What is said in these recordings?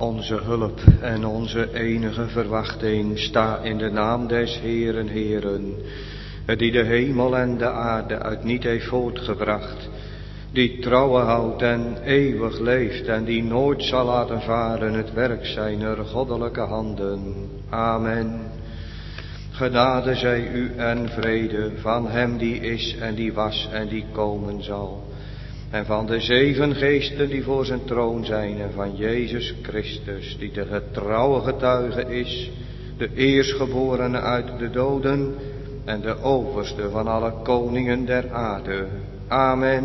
Onze hulp en onze enige verwachting sta in de naam des Heeren, Heeren, die de hemel en de aarde uit niet heeft voortgebracht, die trouwen houdt en eeuwig leeft en die nooit zal laten varen het werk zijner goddelijke handen. Amen. Genade zij u en vrede van hem die is en die was en die komen zal. En van de 7 geesten die voor zijn troon zijn en van Jezus Christus die de getrouwe getuige is, de eerstgeborene uit de doden en de overste van alle koningen der aarde. Amen.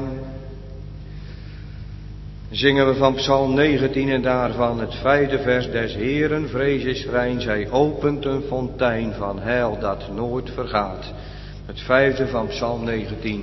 Zingen we van Psalm 19 en daarvan het 5e vers. Des Heeren vrees is rein, zij opent een fontein van heil dat nooit vergaat. Het 5e van Psalm 19.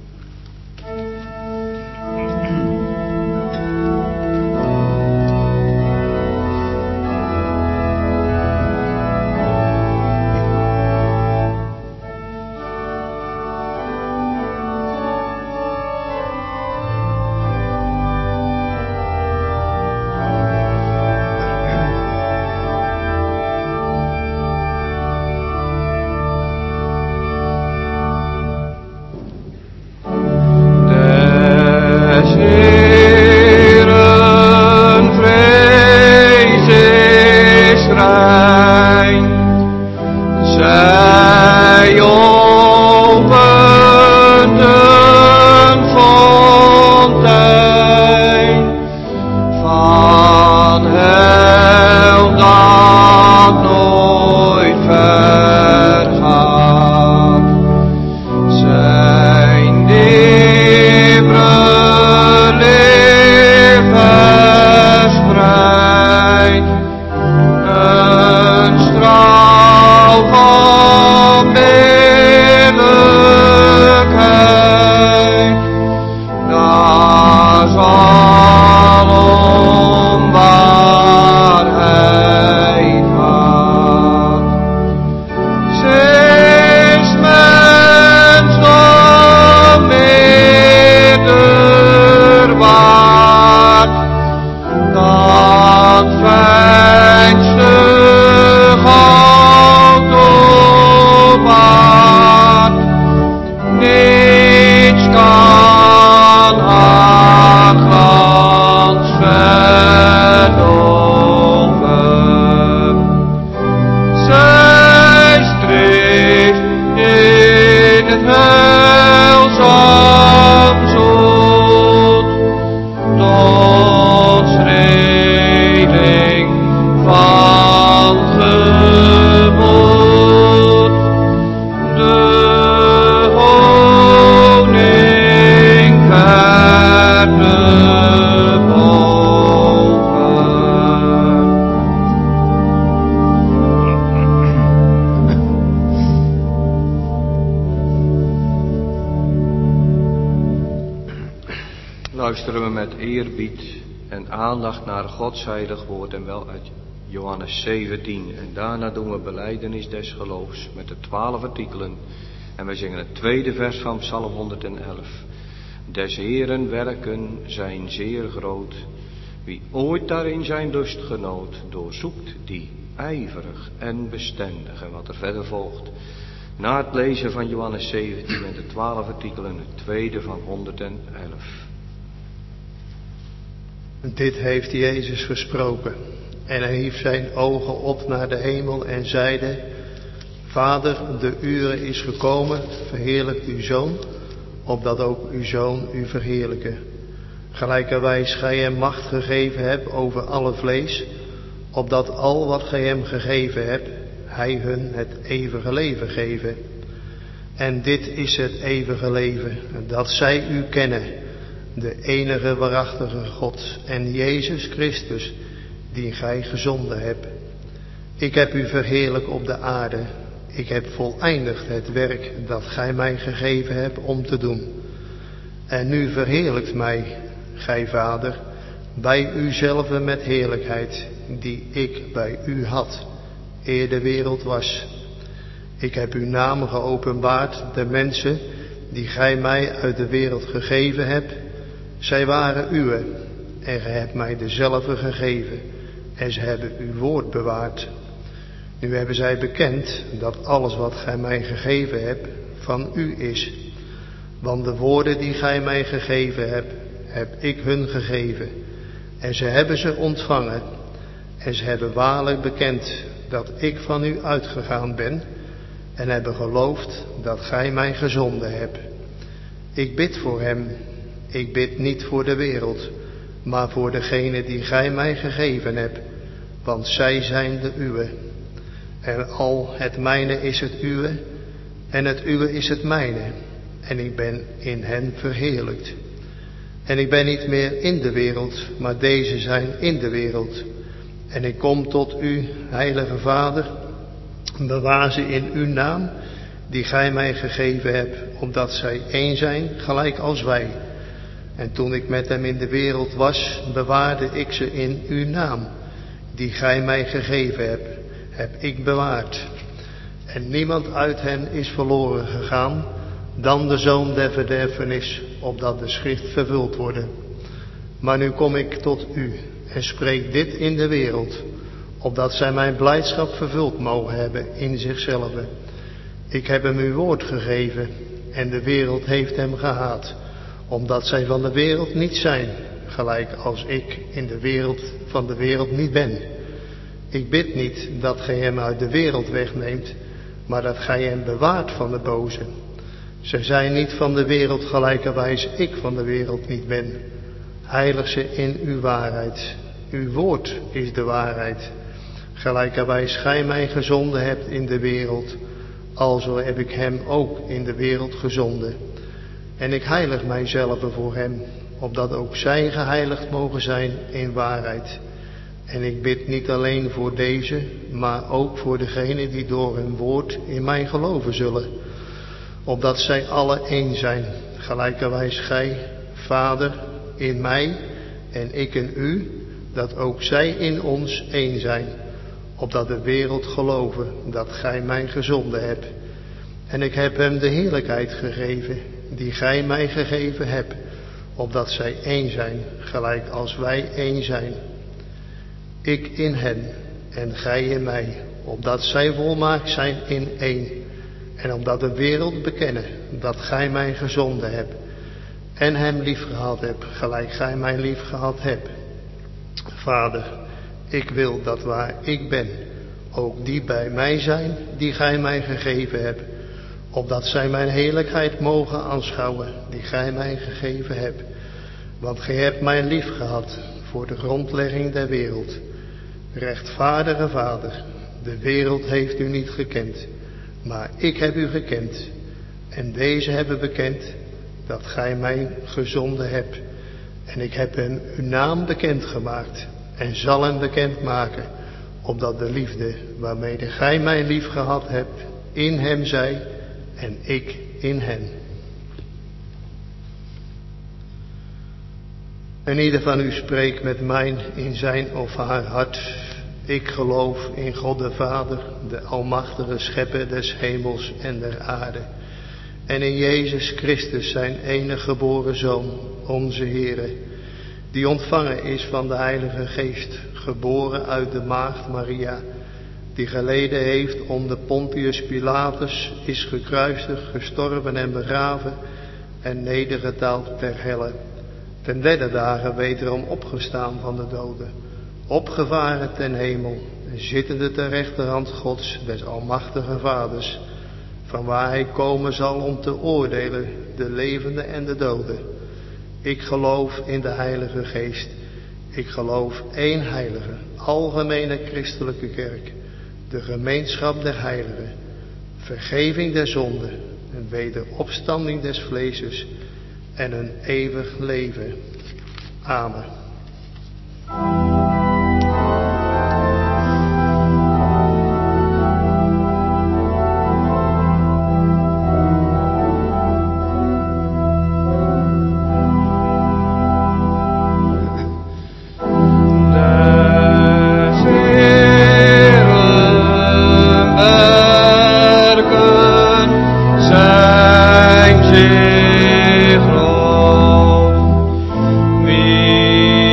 Luisteren we met eerbied en aandacht naar Gods heilig woord en wel uit Johannes 17. En daarna doen we belijdenis des geloofs met de 12 artikelen. En we zingen het 2e vers van Psalm 111. Des Heeren werken zijn zeer groot. Wie ooit daarin zijn lust genoot, doorzoekt die ijverig en bestendig. En wat er verder volgt. Na het lezen van Johannes 17 en de 12 artikelen, het 2e van 111. Dit heeft Jezus gesproken en hij hief zijn ogen op naar de hemel en zeide: Vader, de ure is gekomen, verheerlijkt uw Zoon, opdat ook uw Zoon u verheerlijke. Gelijkerwijs gij hem macht gegeven hebt over alle vlees, opdat al wat gij hem gegeven hebt, hij hun het eeuwige leven geven. En dit is het eeuwige leven, dat zij u kennen, de enige waarachtige God en Jezus Christus, die gij gezonden hebt. Ik heb u verheerlijk op de aarde. Ik heb voleindigd het werk dat gij mij gegeven hebt om te doen. En nu verheerlijkt mij, gij Vader, bij uzelve met heerlijkheid, die ik bij u had, eer de wereld was. Ik heb uw naam geopenbaard, de mensen die gij mij uit de wereld gegeven hebt. Zij waren uwe, en gij hebt mij dezelfde gegeven, en ze hebben uw woord bewaard. Nu hebben zij bekend dat alles wat gij mij gegeven hebt van u is. Want de woorden die gij mij gegeven hebt, heb ik hun gegeven. En ze hebben ze ontvangen. En ze hebben waarlijk bekend dat ik van u uitgegaan ben. En hebben geloofd dat gij mij gezonden hebt. Ik bid voor hem. Ik bid niet voor de wereld, maar voor degene die gij mij gegeven hebt. Want zij zijn de uwe. En al het mijne is het uwe, en het uwe is het mijne. En ik ben in hen verheerlijkt. En ik ben niet meer in de wereld, maar deze zijn in de wereld. En ik kom tot u, heilige Vader, bewaar ze in uw naam, die gij mij gegeven hebt, opdat zij één zijn, gelijk als wij. En toen ik met hem in de wereld was, bewaarde ik ze in uw naam, die gij mij gegeven hebt, heb ik bewaard. En niemand uit hen is verloren gegaan, dan de zoon der verderfenis, opdat de schrift vervuld worden. Maar nu kom ik tot u en spreek dit in de wereld, opdat zij mijn blijdschap vervuld mogen hebben in zichzelf. Ik heb hem uw woord gegeven en de wereld heeft hem gehaat, omdat zij van de wereld niet zijn, gelijk als ik in de wereld van de wereld niet ben. Ik bid niet dat gij hem uit de wereld wegneemt, maar dat gij hem bewaart van de boze. Zij zijn niet van de wereld gelijkerwijs ik van de wereld niet ben. Heilig ze in uw waarheid. Uw woord is de waarheid. Gelijkerwijs gij mij gezonden hebt in de wereld, alzo heb ik hem ook in de wereld gezonden. En ik heilig mijzelf voor hem, opdat ook zij geheiligd mogen zijn in waarheid. En ik bid niet alleen voor deze, maar ook voor degenen die door hun woord in mij geloven zullen. Opdat zij alle één zijn, gelijkerwijs gij, Vader, in mij en ik in u, dat ook zij in ons één zijn. Opdat de wereld geloven dat gij mij gezonden hebt. En ik heb hem de heerlijkheid gegeven, die gij mij gegeven hebt, opdat zij één zijn, gelijk als wij één zijn. Ik in hen en gij in mij, opdat zij volmaakt zijn in één. En opdat de wereld bekennen dat gij mij gezonden hebt en hem liefgehad hebt, gelijk gij mij liefgehad hebt. Vader, ik wil dat waar ik ben, ook die bij mij zijn die gij mij gegeven hebt, opdat zij mijn heerlijkheid mogen aanschouwen die gij mij gegeven hebt. Want gij hebt mij liefgehad voor de grondlegging der wereld. Rechtvaardige Vader, de wereld heeft u niet gekend, maar ik heb u gekend. En deze hebben bekend dat gij mij gezonden hebt. En ik heb hem uw naam bekendgemaakt en zal hem bekendmaken, opdat de liefde waarmede gij mij liefgehad hebt in hem zij en ik in hen. En ieder van u spreekt met mij in zijn of haar hart. Ik geloof in God de Vader, de almachtige schepper des hemels en der aarde. En in Jezus Christus, zijn enige geboren Zoon, onze Heere, die ontvangen is van de Heilige Geest, geboren uit de maagd Maria, die geleden heeft onder Pontius Pilatus, is gekruisigd, gestorven en begraven en nedergedaald ter helle. Ten derde dagen wederom opgestaan van de doden, opgevaren ten hemel, en zittende ter rechterhand Gods, des almachtige Vaders, van waar hij komen zal om te oordelen de levenden en de doden. Ik geloof in de Heilige Geest. Ik geloof één heilige, algemene christelijke kerk, de gemeenschap der heiligen, vergeving der zonden, een wederopstanding des vleeses en een eeuwig leven. Amen. Wie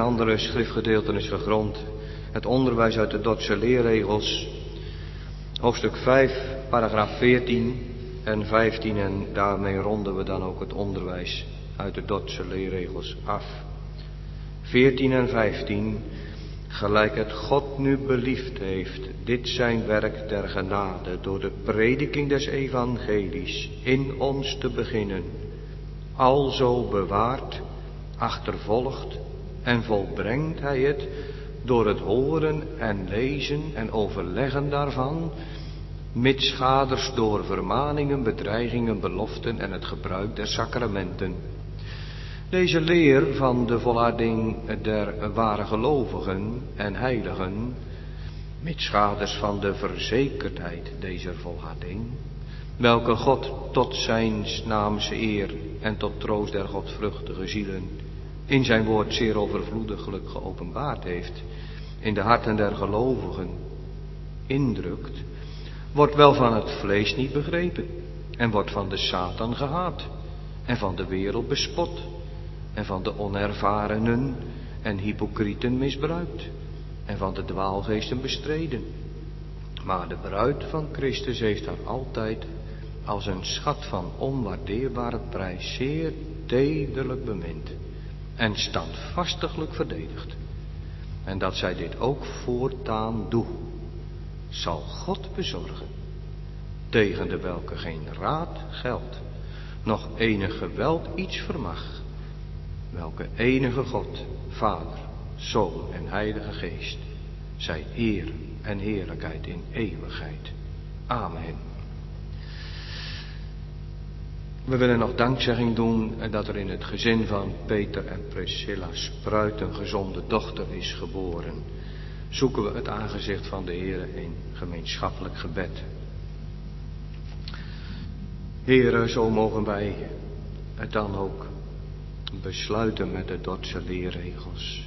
andere schriftgedeelten is gegrond. Het onderwijs uit de Dordtse leerregels, hoofdstuk 5, paragraaf 14 en 15. En daarmee ronden we dan ook het onderwijs uit de Dordtse leerregels af. 14 en 15. Gelijk het God nu beliefd heeft, dit zijn werk der genade, door de prediking des evangelies in ons te beginnen, alzo bewaart, achtervolgt en volbrengt hij het door het horen en lezen en overleggen daarvan, mitsgaders door vermaningen, bedreigingen, beloften en het gebruik der sacramenten. Deze leer van de volharding der ware gelovigen en heiligen, mitsgaders van de verzekerdheid deze volharding, welke God tot zijn naams eer en tot troost der godvruchtige zielen in zijn woord zeer overvloediglijk geopenbaard heeft, in de harten der gelovigen indrukt, wordt wel van het vlees niet begrepen en wordt van de Satan gehaat en van de wereld bespot en van de onervarenen en hypocrieten misbruikt en van de dwaalgeesten bestreden. Maar de bruid van Christus heeft haar altijd als een schat van onwaardeerbare prijs zeer tederlijk bemind en standvastiglijk verdedigd. En dat zij dit ook voortaan doet, zal God bezorgen, tegen de welke geen raad geldt, noch enig geweld iets vermag, welke enige God, Vader, Zoon en Heilige Geest, zij eer en heerlijkheid in eeuwigheid. Amen. We willen nog dankzegging doen dat er in het gezin van Peter en Priscilla Spruit een gezonde dochter is geboren. Zoeken we het aangezicht van de Heere in gemeenschappelijk gebed. Heere, zo mogen wij het dan ook besluiten met de Dordtse leerregels.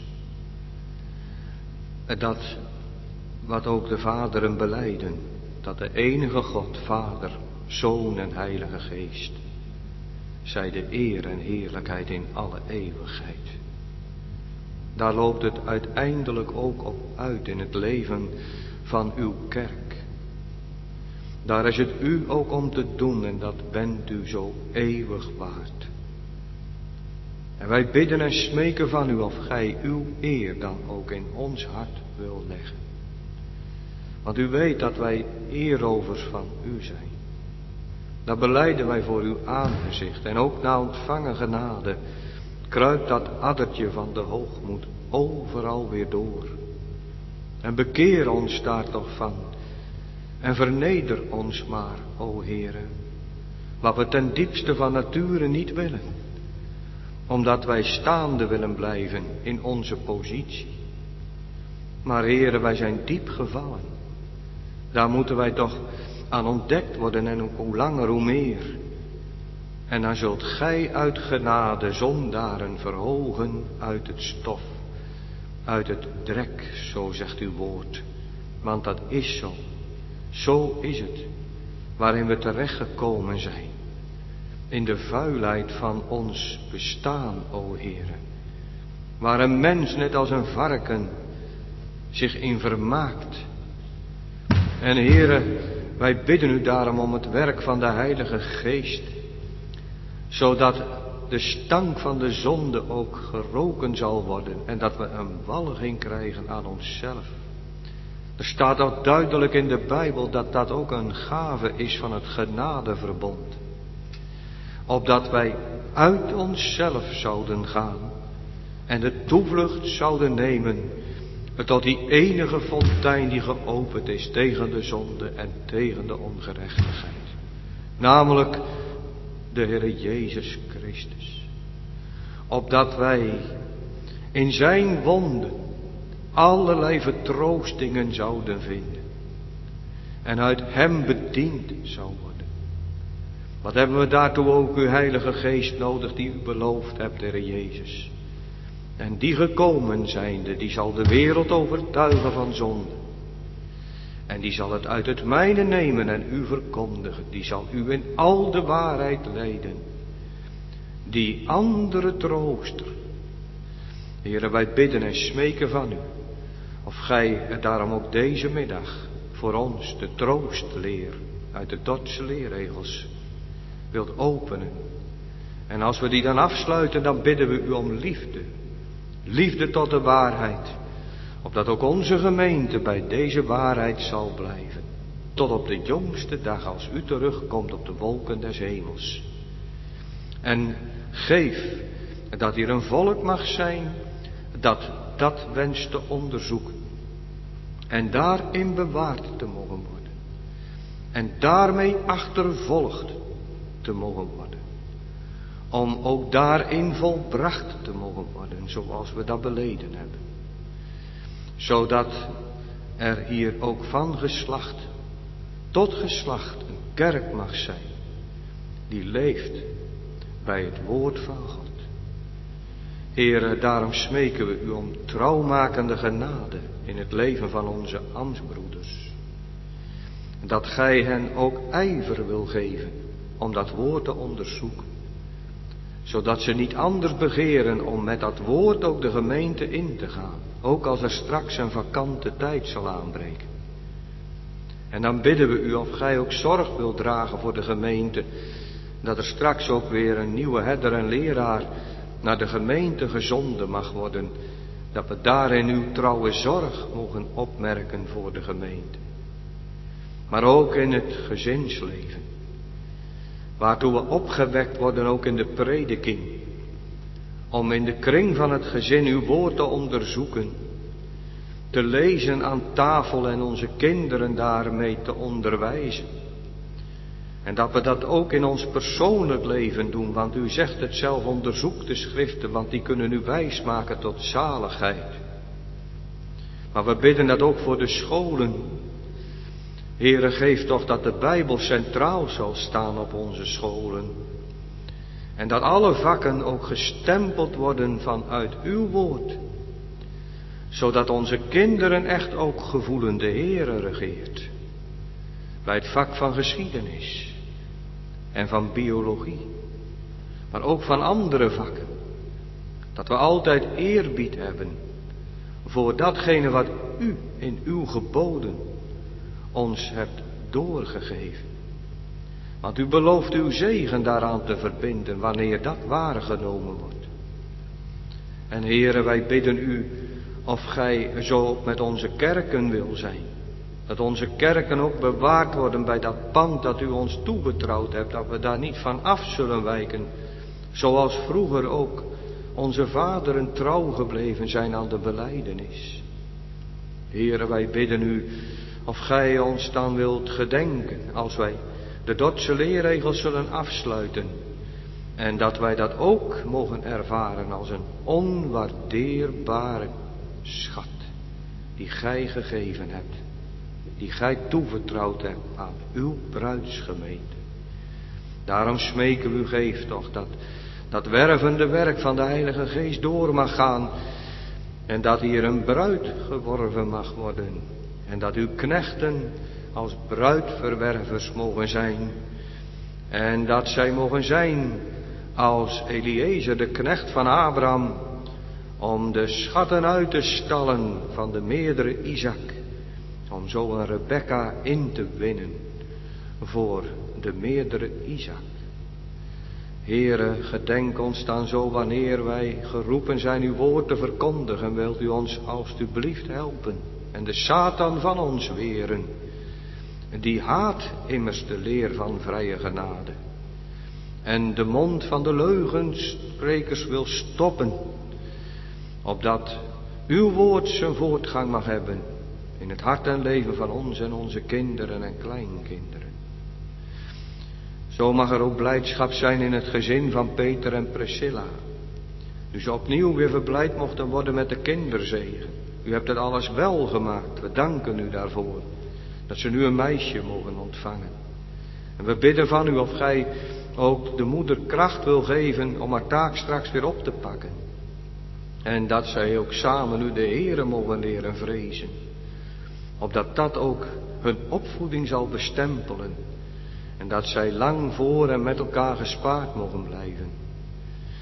Dat wat ook de vaderen belijden, dat de enige God, Vader, Zoon en Heilige Geest, zij de eer en heerlijkheid in alle eeuwigheid. Daar loopt het uiteindelijk ook op uit in het leven van uw kerk. Daar is het u ook om te doen en dat bent u zo eeuwig waard. En wij bidden en smeken van u of gij uw eer dan ook in ons hart wil leggen. Want u weet dat wij eerovers van u zijn. Dat belijden wij voor uw aangezicht en ook na ontvangen genade kruipt dat addertje van de hoogmoed overal weer door. En bekeer ons daar toch van en verneder ons maar, o Heere, wat we ten diepste van nature niet willen, omdat wij staande willen blijven in onze positie. Maar Heere, wij zijn diep gevallen. Daar moeten wij toch aan ontdekt worden en hoe langer hoe meer. En dan zult gij uit genade zondaren verhogen uit het stof, uit het drek, zo zegt uw woord. Want dat is zo. Zo is het, waarin we terechtgekomen zijn. In de vuilheid van ons bestaan, o Heere. Waar een mens net als een varken zich in vermaakt. En Heere, wij bidden u daarom om het werk van de Heilige Geest. Zodat de stank van de zonde ook geroken zal worden. En dat we een walging krijgen aan onszelf. Er staat ook duidelijk in de Bijbel dat dat ook een gave is van het genadeverbond. Opdat wij uit onszelf zouden gaan en de toevlucht zouden nemen tot die enige fontein die geopend is tegen de zonde en tegen de ongerechtigheid. Namelijk de Heere Jezus Christus. Opdat wij in zijn wonden allerlei vertroostingen zouden vinden. En uit hem bediend zou worden. Wat hebben we daartoe ook uw Heilige Geest nodig die u beloofd hebt, Heere Jezus. En die gekomen zijnde, die zal de wereld overtuigen van zonde. En die zal het uit het mijne nemen en u verkondigen. Die zal u in al de waarheid leiden. Die andere trooster. Heere, wij bidden en smeken van u, of gij er daarom ook deze middag voor ons de troostleer uit de Dordtse leerregels wilt openen. En als we die dan afsluiten, dan bidden we u om liefde. Liefde tot de waarheid. Opdat ook onze gemeente bij deze waarheid zal blijven. Tot op de jongste dag als u terugkomt op de wolken des hemels. En geef dat hier een volk mag zijn dat wenst te onderzoeken. En daarin bewaard te mogen worden. En daarmee achtervolgd te mogen worden. Om ook daarin volbracht te mogen worden, zoals we dat beleden hebben. Zodat er hier ook van geslacht tot geslacht een kerk mag zijn. Die leeft bij het woord van God. Heere, daarom smeken we u om trouwmakende genade in het leven van onze ambtsbroeders. Dat gij hen ook ijver wil geven om dat woord te onderzoeken. Zodat ze niet anders begeren om met dat woord ook de gemeente in te gaan. Ook als er straks een vakante tijd zal aanbreken. En dan bidden we u of gij ook zorg wilt dragen voor de gemeente. Dat er straks ook weer een nieuwe herder en leraar naar de gemeente gezonden mag worden. Dat we daarin uw trouwe zorg mogen opmerken voor de gemeente. Maar ook in het gezinsleven. Waartoe we opgewekt worden ook in de prediking. Om in de kring van het gezin uw woord te onderzoeken. Te lezen aan tafel en onze kinderen daarmee te onderwijzen. En dat we dat ook in ons persoonlijk leven doen. Want u zegt het zelf, onderzoek de schriften, want die kunnen u wijsmaken tot zaligheid. Maar we bidden dat ook voor de scholen. Heere, geef toch dat de Bijbel centraal zal staan op onze scholen. En dat alle vakken ook gestempeld worden vanuit uw woord. Zodat onze kinderen echt ook gevoelen de Heere regeert. Bij het vak van geschiedenis. En van biologie. Maar ook van andere vakken. Dat we altijd eerbied hebben. Voor datgene wat u in uw geboden ons hebt doorgegeven. Want u belooft uw zegen daaraan te verbinden wanneer dat waargenomen wordt. En Heere, wij bidden u of gij zo ook met onze kerken wil zijn. Dat onze kerken ook bewaard worden bij dat pand dat u ons toebetrouwd hebt. Dat we daar niet van af zullen wijken. Zoals vroeger ook onze vaderen trouw gebleven zijn aan de belijdenis. Heere, wij bidden u of gij ons dan wilt gedenken als wij de Dordtse leerregels zullen afsluiten. En dat wij dat ook mogen ervaren als een onwaardeerbare schat die gij gegeven hebt. Die gij toevertrouwd hebt aan uw bruidsgemeente. Daarom smeken we u, geef toch dat wervende werk van de Heilige Geest door mag gaan. En dat hier een bruid geworven mag worden. En dat uw knechten als bruidverwervers mogen zijn. En dat zij mogen zijn als Eliezer, de knecht van Abraham. Om de schatten uit te stallen van de meerdere Isaac. Om zo een Rebekka in te winnen voor de meerdere Isaac. Heere, gedenk ons dan zo wanneer wij geroepen zijn uw woord te verkondigen. Wilt u ons alstublieft helpen en de Satan van ons weren. Die haat immers de leer van vrije genade. En de mond van de leugensprekers wil stoppen. Opdat uw woord zijn voortgang mag hebben. In het hart en leven van ons en onze kinderen en kleinkinderen. Zo mag er ook blijdschap zijn in het gezin van Peter en Priscilla. Nu ze opnieuw weer verblijd mochten worden met de kinderzegen. U hebt het alles wel gemaakt. We danken u daarvoor. Dat ze nu een meisje mogen ontvangen. En we bidden van u of gij ook de moeder kracht wil geven om haar taak straks weer op te pakken. En dat zij ook samen nu de Heere mogen leren vrezen. Opdat dat ook hun opvoeding zal bestempelen. En dat zij lang voor en met elkaar gespaard mogen blijven.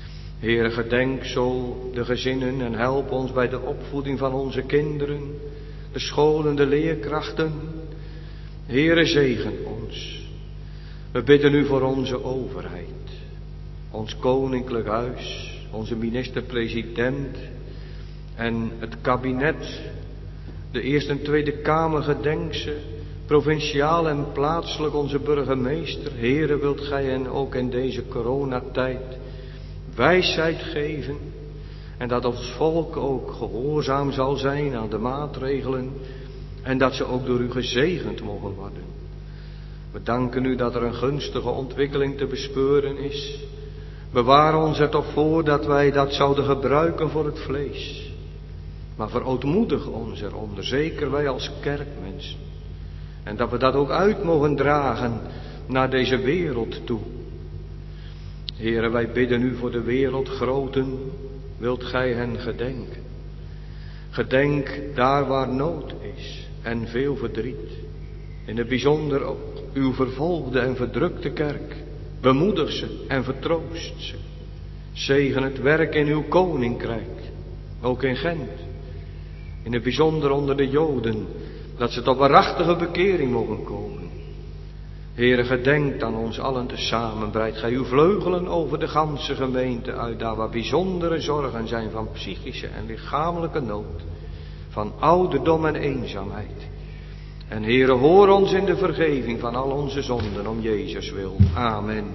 Heere, gedenk zo de gezinnen en help ons bij de opvoeding van onze kinderen, de scholen, de leerkrachten. Heere, zegen ons. We bidden u voor onze overheid, ons koninklijk huis, onze minister-president en het kabinet, de Eerste en Tweede Kamer, gedenk ze, provinciaal en plaatselijk onze burgemeester. Heere, wilt gij hen ook in deze coronatijd wijsheid geven en dat ons volk ook gehoorzaam zal zijn aan de maatregelen en dat ze ook door u gezegend mogen worden. We danken u dat er een gunstige ontwikkeling te bespeuren is. Bewaar ons er toch voor dat wij dat zouden gebruiken voor het vlees. Maar verootmoedig ons eronder, zeker wij als kerkmensen. En dat we dat ook uit mogen dragen naar deze wereld toe. Heere, wij bidden u voor de wereldgroten, wilt gij hen gedenken. Gedenk daar waar nood is en veel verdriet. In het bijzonder ook uw vervolgde en verdrukte kerk. Bemoedig ze en vertroost ze. Zegen het werk in uw koninkrijk, ook in Gent. In het bijzonder onder de Joden, dat ze tot waarachtige bekering mogen komen. Heere, gedenkt aan ons allen tezamen. Breid gij uw vleugelen over de ganse gemeente uit, daar waar bijzondere zorgen zijn van psychische en lichamelijke nood, van ouderdom en eenzaamheid. En Heere, hoor ons in de vergeving van al onze zonden om Jezus wil. Amen.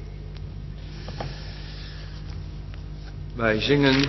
Wij zingen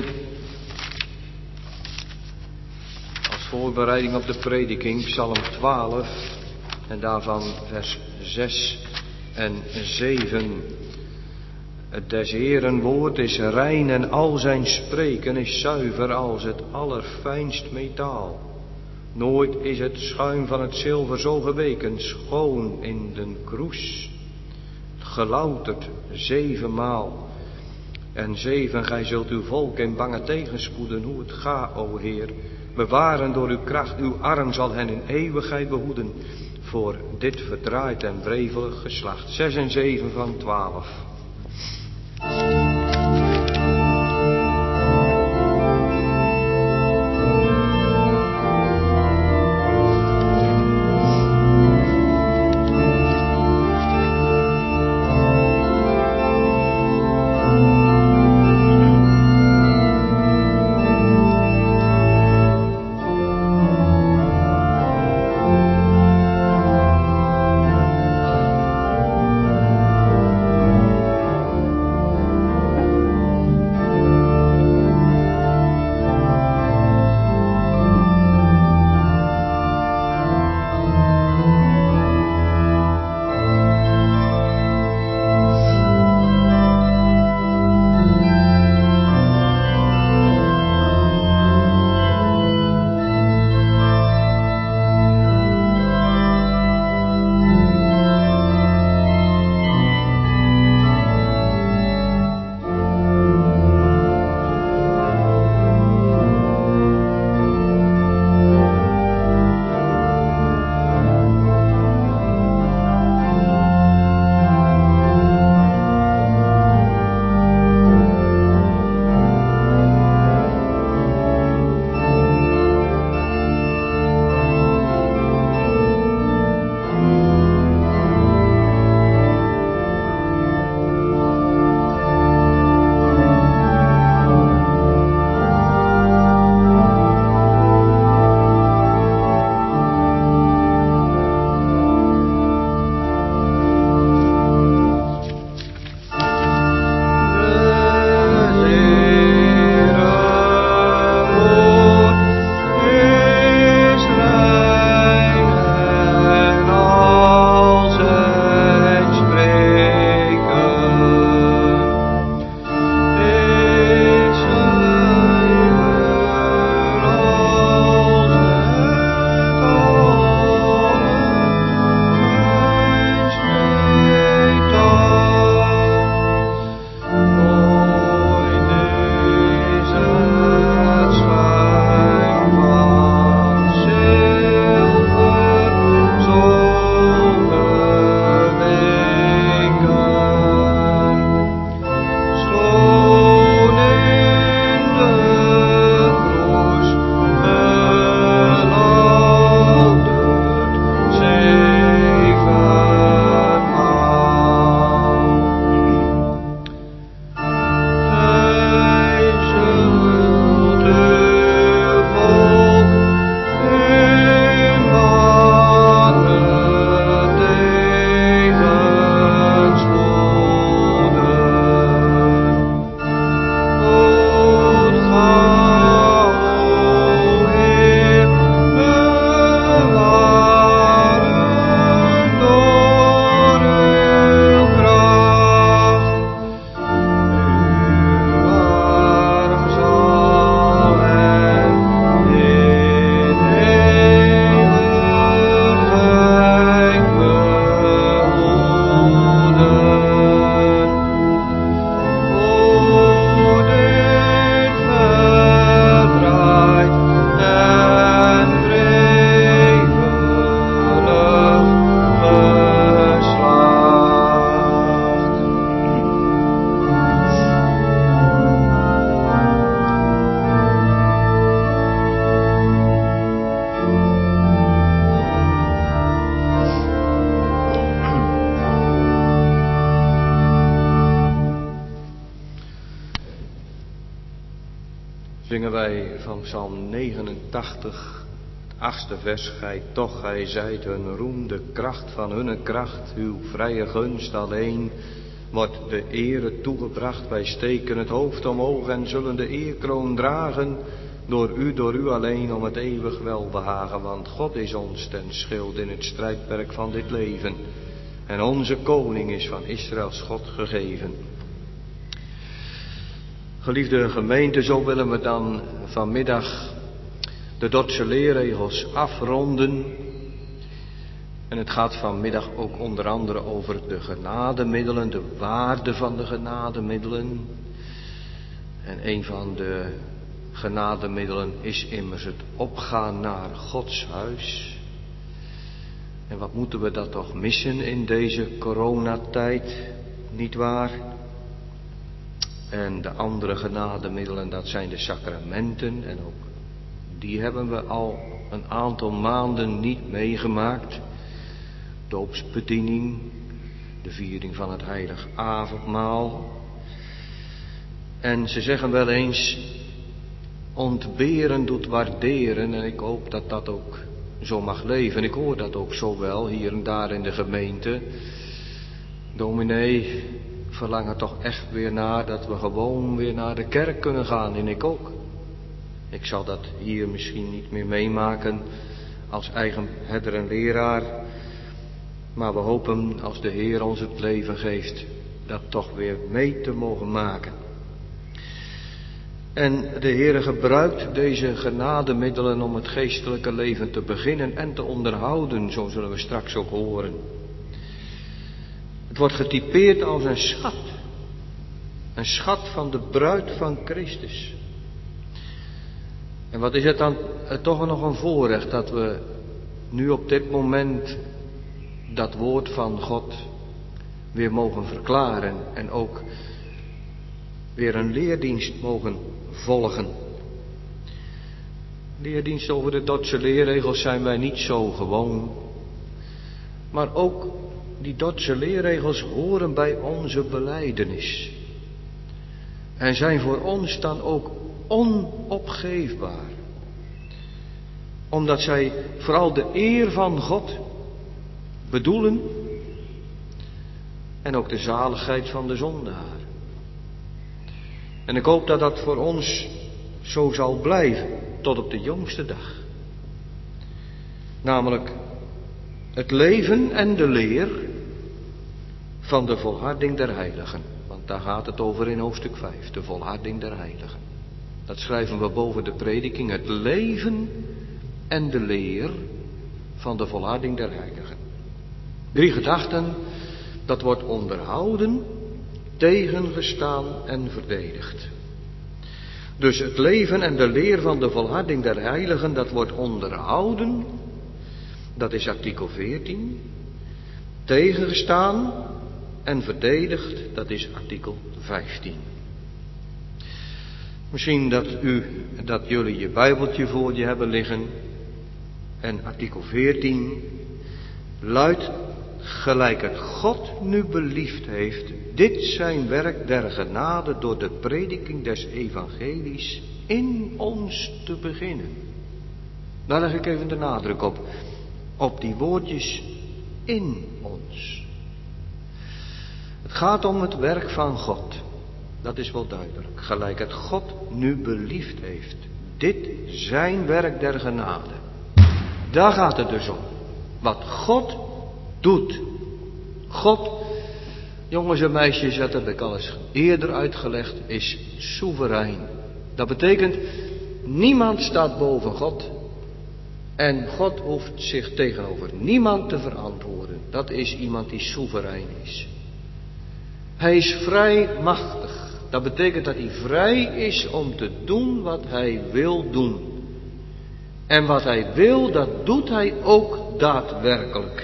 als voorbereiding op de prediking Psalm 12 en daarvan vers 6 en 7. Het des Heeren woord is rein en al zijn spreken is zuiver als het allerfijnst metaal. Nooit is het schuim van het zilver zo geweken, schoon in den kroes. Gelouterd 7 maal. En 7, gij zult uw volk in bange tegenspoeden, hoe het ga, o Heer. Bewaren door uw kracht, uw arm zal hen in eeuwigheid behoeden. Voor dit verdraaid en wrevelig geslacht. 6 en 7 van 12. Zingen wij van Psalm 89, het 8e vers. Gij zijt hun roem, de kracht van hunne kracht, uw vrije gunst alleen wordt de ere toegebracht. Wij steken het hoofd omhoog en zullen de eerkroon dragen, door u alleen, om het eeuwig welbehagen. Want God is ons ten schild in het strijdperk van dit leven, en onze koning is van Israëls God gegeven. Geliefde gemeente, zo willen we dan vanmiddag de Dordtse leerregels afronden. En het gaat vanmiddag ook onder andere over de genademiddelen, de waarde van de genademiddelen. En een van de genademiddelen is immers het opgaan naar Gods huis. En wat moeten we dat toch missen in deze coronatijd, niet waar? En de andere genademiddelen, dat zijn de sacramenten. En ook die hebben we al een aantal maanden niet meegemaakt. Doopsbediening, de viering van het heilig avondmaal. En ze zeggen wel eens, ontberen doet waarderen. En ik hoop dat dat ook zo mag leven. Ik hoor dat ook zo wel hier en daar in de gemeente. Dominee, verlangen toch echt weer naar dat we gewoon weer naar de kerk kunnen gaan. En ik ook. Ik zal dat hier misschien niet meer meemaken als eigen herder en leraar. Maar we hopen, als de Heer ons het leven geeft, dat toch weer mee te mogen maken. En de Heer gebruikt deze genademiddelen om het geestelijke leven te beginnen en te onderhouden, zo zullen we straks ook horen. Het wordt getypeerd als een schat. Een schat van de bruid van Christus. En wat is het dan toch nog een voorrecht dat we nu op dit moment dat woord van God weer mogen verklaren en ook weer een leerdienst mogen volgen. Leerdienst over de Dordtse leerregels zijn wij niet zo gewoon, maar ook die Dordtse leerregels horen bij onze belijdenis en zijn voor ons dan ook onopgeefbaar, omdat zij vooral de eer van God bedoelen en ook de zaligheid van de zondaar. En ik hoop dat dat voor ons zo zal blijven tot op de jongste dag. Namelijk het leven en de leer van de volharding der heiligen. Want daar gaat het over in hoofdstuk 5, de volharding der heiligen. Dat schrijven we boven de prediking, het leven en de leer van de volharding der heiligen. 3 gedachten, dat wordt onderhouden, tegengestaan en verdedigd. Dus het leven en de leer van de volharding der heiligen, dat wordt onderhouden, dat is artikel 14. Tegengestaan en verdedigd, dat is artikel 15. Misschien dat jullie je Bijbeltje voor je hebben liggen. En artikel 14 luidt: gelijk het God nu beliefd heeft, dit zijn werk der genade door de prediking des evangelies in ons te beginnen. Daar leg ik even de nadruk op die woordjes in ons. Het gaat om het werk van God, dat is wel duidelijk. Gelijk het God nu beliefd heeft, dit zijn werk der genade. Daar gaat het dus om. Wat God doet. God, jongens en meisjes, dat heb ik al eens eerder uitgelegd, is soeverein. Dat betekent, niemand staat boven God. En God hoeft zich tegenover niemand te verantwoorden. Dat is iemand die soeverein is. Hij is vrij machtig. Dat betekent dat hij vrij is om te doen wat hij wil doen. En wat hij wil, dat doet hij ook daadwerkelijk.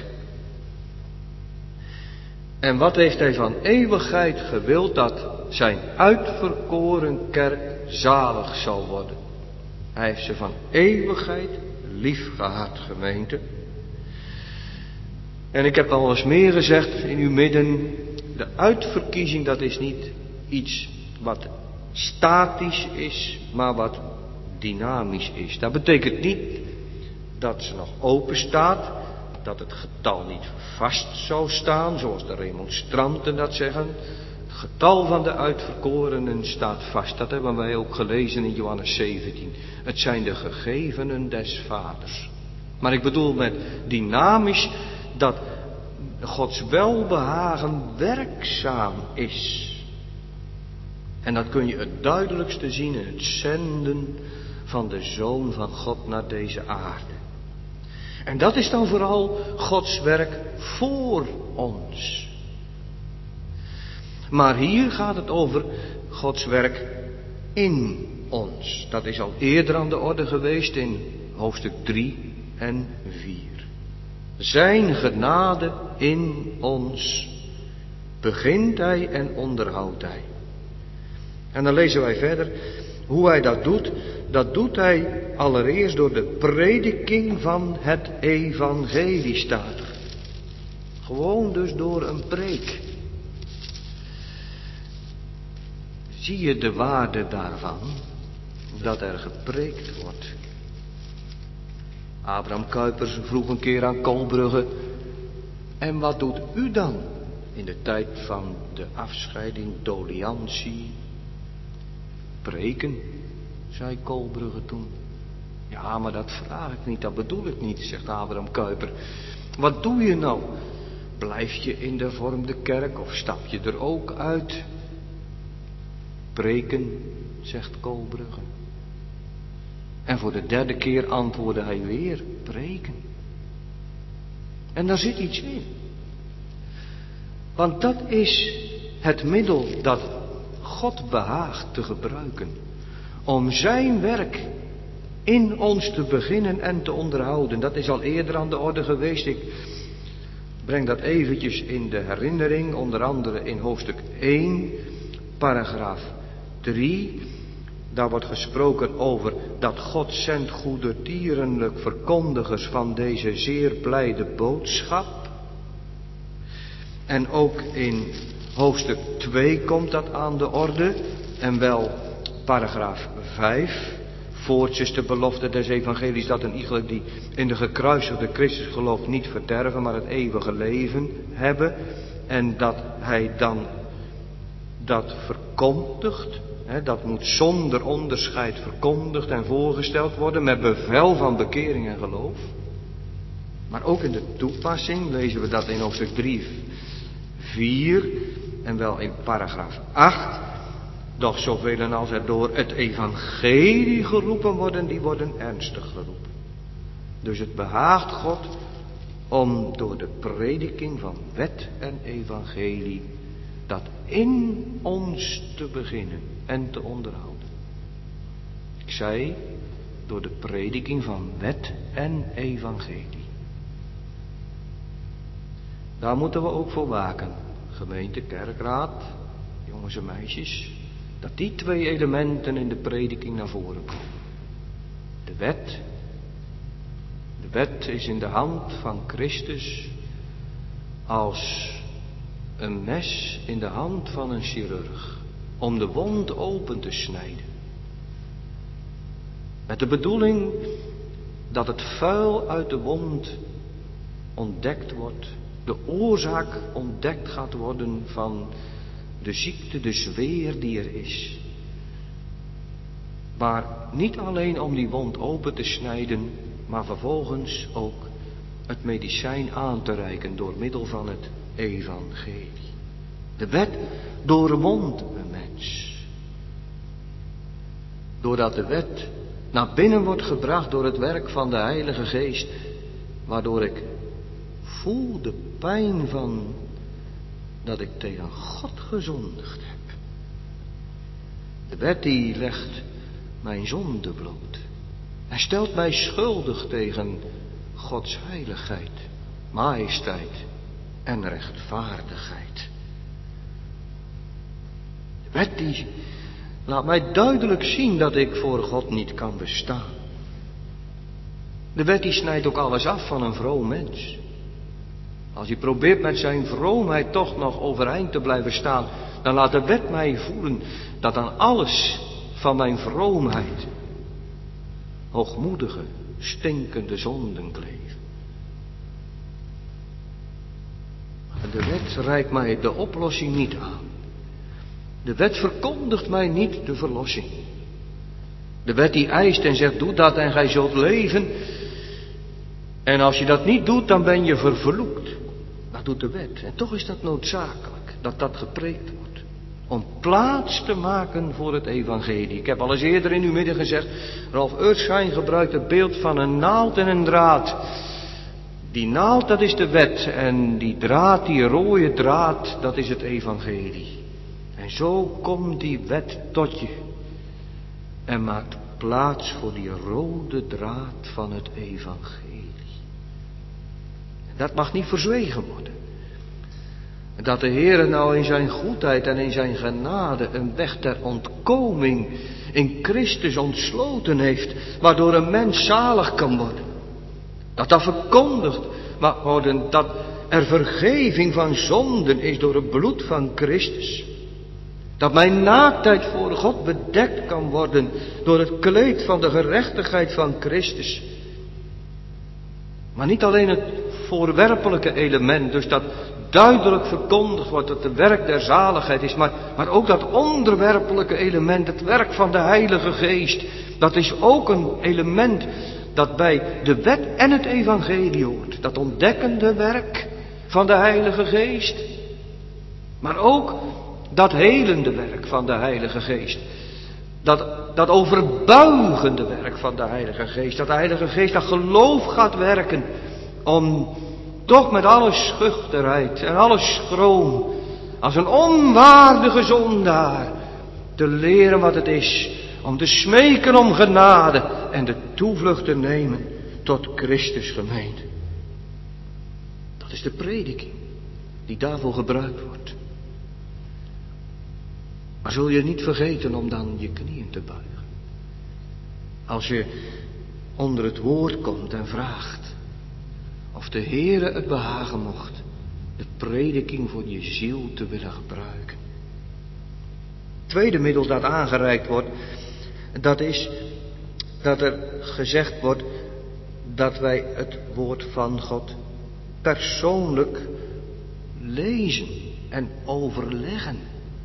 En wat heeft hij van eeuwigheid gewild? Dat zijn uitverkoren kerk zalig zal worden. Hij heeft ze van eeuwigheid lief gehad, gemeente. En ik heb al eens meer gezegd in uw midden, de uitverkiezing, dat is niet iets wat statisch is, maar wat dynamisch is. Dat betekent niet dat ze nog open staat, dat het getal niet vast zou staan, zoals de remonstranten dat zeggen. Het getal van de uitverkorenen staat vast. Dat hebben wij ook gelezen in Johannes 17. Het zijn de gegevenen des Vaders. Maar ik bedoel met dynamisch dat Gods welbehagen werkzaam is. En dat kun je het duidelijkste zien in het zenden van de Zoon van God naar deze aarde. En dat is dan vooral Gods werk voor ons. Maar hier gaat het over Gods werk in ons. Dat is al eerder aan de orde geweest in hoofdstuk 3 en 4. Zijn genade in ons begint Hij en onderhoudt Hij. En dan lezen wij verder hoe Hij dat doet. Dat doet Hij allereerst door de prediking van het evangelie, staat er. Gewoon dus door een preek. Zie je de waarde daarvan, dat er gepreekt wordt? Abraham Kuypers vroeg een keer aan Kolbrugge: en wat doet u dan in de tijd van de afscheiding, doliantie? Preken, zei Kolbrugge toen. Ja, maar dat vraag ik niet, dat bedoel ik niet, zegt Abraham Kuyper. Wat doe je nou? Blijf je in de hervormde kerk of stap je er ook uit? Preken, zegt Kolbrugge. En voor de derde keer antwoordde hij weer: preken. En daar zit iets in. Want dat is het middel dat God behaagt te gebruiken om zijn werk in ons te beginnen en te onderhouden. Dat is al eerder aan de orde geweest. Ik breng dat eventjes in de herinnering, onder andere in hoofdstuk 1, paragraaf 3. Daar wordt gesproken over dat God zendt goedertierenlijk verkondigers van deze zeer blijde boodschap. En ook in hoofdstuk 2 komt dat aan de orde. En wel paragraaf 5. Voorts de belofte des evangelies dat een iegelijk die in de gekruisigde Christus gelooft niet verderven, maar het eeuwige leven hebben. En dat hij dan dat verkondigt. Dat moet zonder onderscheid verkondigd en voorgesteld worden met bevel van bekering en geloof. Maar ook in de toepassing lezen we dat in hoofdstuk 3, 4 en wel in paragraaf 8. Doch zoveel als er door het evangelie geroepen worden, die worden ernstig geroepen. Dus het behaagt God om door de prediking van wet en evangelie dat in ons te beginnen en te onderhouden. Ik zei, door de prediking van wet en evangelie. Daar moeten we ook voor waken. Gemeente, kerkraad, jongens en meisjes. Dat die twee elementen in de prediking naar voren komen. De wet. De wet is in de hand van Christus als een mes in de hand van een chirurg. Om de wond open te snijden. Met de bedoeling dat het vuil uit de wond ontdekt wordt. De oorzaak ontdekt gaat worden van de ziekte, de zweer die er is. Maar niet alleen om die wond open te snijden, maar vervolgens ook het medicijn aan te reiken door middel van het evangelie. De wet doorwondt een mens. Doordat de wet naar binnen wordt gebracht door het werk van de Heilige Geest, waardoor ik voel de pijn van dat ik tegen God gezondigd heb. De wet die legt mijn zonde bloot. Hij stelt mij schuldig tegen Gods heiligheid, majesteit en rechtvaardigheid. De wet die laat mij duidelijk zien dat ik voor God niet kan bestaan. De wet die snijdt ook alles af van een vroom mens. Als hij probeert met zijn vroomheid toch nog overeind te blijven staan, dan laat de wet mij voelen dat aan alles van mijn vroomheid hoogmoedige, stinkende zonden kleven. De wet reikt mij de oplossing niet aan. De wet verkondigt mij niet de verlossing. De wet die eist en zegt, doe dat en gij zult leven. En als je dat niet doet, dan ben je vervloekt. Dat doet de wet. En toch is dat noodzakelijk, dat dat gepreekt wordt. Om plaats te maken voor het evangelie. Ik heb al eens eerder in uw midden gezegd, Ralf Erskine gebruikt het beeld van een naald en een draad. Die naald, dat is de wet. En die draad, die rode draad, dat is het evangelie. En zo komt die wet tot je. En maakt plaats voor die rode draad van het evangelie. Dat mag niet verzwegen worden. Dat de Heere nou in zijn goedheid en in zijn genade een weg ter ontkoming in Christus ontsloten heeft, waardoor een mens zalig kan worden. Dat dat verkondigd mag worden, dat er vergeving van zonden is door het bloed van Christus. Dat mijn naaktheid voor God bedekt kan worden door het kleed van de gerechtigheid van Christus. Maar niet alleen het voorwerpelijke element, dus dat duidelijk verkondigd wordt dat het werk der zaligheid is, maar ook dat onderwerpelijke element, het werk van de Heilige Geest. Dat is ook een element dat bij de wet en het evangelie hoort. Dat ontdekkende werk van de Heilige Geest. Maar ook dat helende werk van de Heilige Geest. Dat overbuigende werk van de Heilige Geest. Dat de Heilige Geest dat geloof gaat werken. Om toch met alle schuchterheid en alle schroom. Als een onwaardige zondaar. Te leren wat het is. Om te smeken om genade. En de toevlucht te nemen tot Christus gemeente. Dat is de prediking die daarvoor gebruikt wordt. Maar zul je niet vergeten om dan je knieën te buigen. Als je onder het woord komt en vraagt of de Heere het behagen mocht de prediking voor je ziel te willen gebruiken. Het tweede middel dat aangereikt wordt, dat is dat er gezegd wordt dat wij het woord van God persoonlijk lezen en overleggen.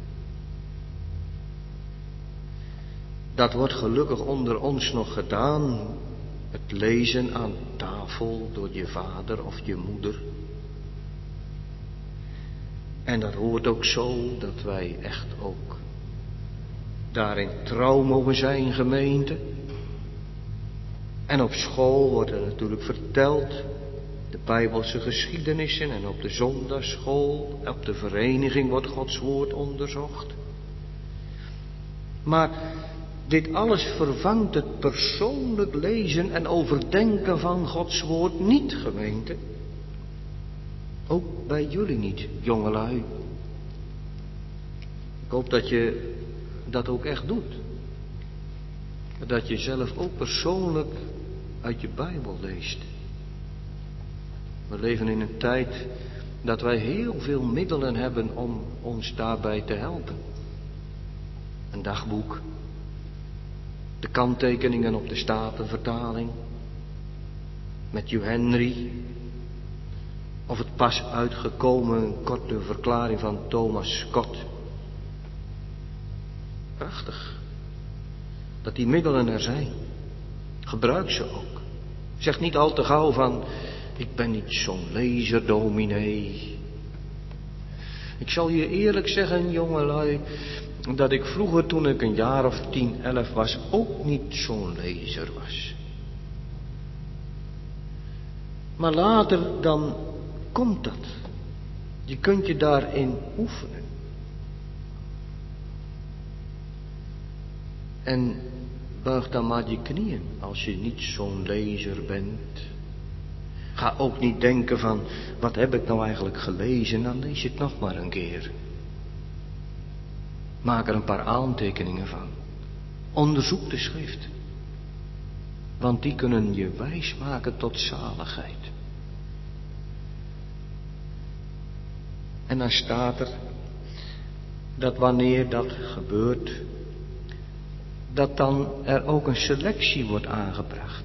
Dat wordt gelukkig onder ons nog gedaan. Het lezen aan tafel door je vader of je moeder. En dat hoort ook zo dat wij echt ook daarin trouw mogen zijn, gemeente. En op school wordt er natuurlijk verteld de Bijbelse geschiedenissen en op de zondagsschool, op de vereniging wordt Gods woord onderzocht. Maar dit alles vervangt het persoonlijk lezen en overdenken van Gods woord niet, gemeente. Ook bij jullie niet, jongelui. Ik hoop dat je dat ook echt doet. Dat je zelf ook persoonlijk uit je Bijbel leest. We leven in een tijd dat wij heel veel middelen hebben om ons daarbij te helpen. Een dagboek. De kanttekeningen op de Statenvertaling. Matthew Henry. Of het pas uitgekomen korte verklaring van Thomas Scott. Prachtig. Dat die middelen er zijn. Gebruik ze ook. Zeg niet al te gauw van, ik ben niet zo'n lezer, dominee. Ik zal je eerlijk zeggen, jongelui, dat ik vroeger toen ik een jaar of 10, 11 was, ook niet zo'n lezer was. Maar later dan komt dat. Je kunt je daarin oefenen. En buig dan maar je knieën als je niet zo'n lezer bent. Ga ook niet denken van, wat heb ik nou eigenlijk gelezen? Dan lees je het nog maar een keer. Maak er een paar aantekeningen van. Onderzoek de schrift. Want die kunnen je wijs maken tot zaligheid. En dan staat er dat wanneer dat gebeurt, dat dan er ook een selectie wordt aangebracht.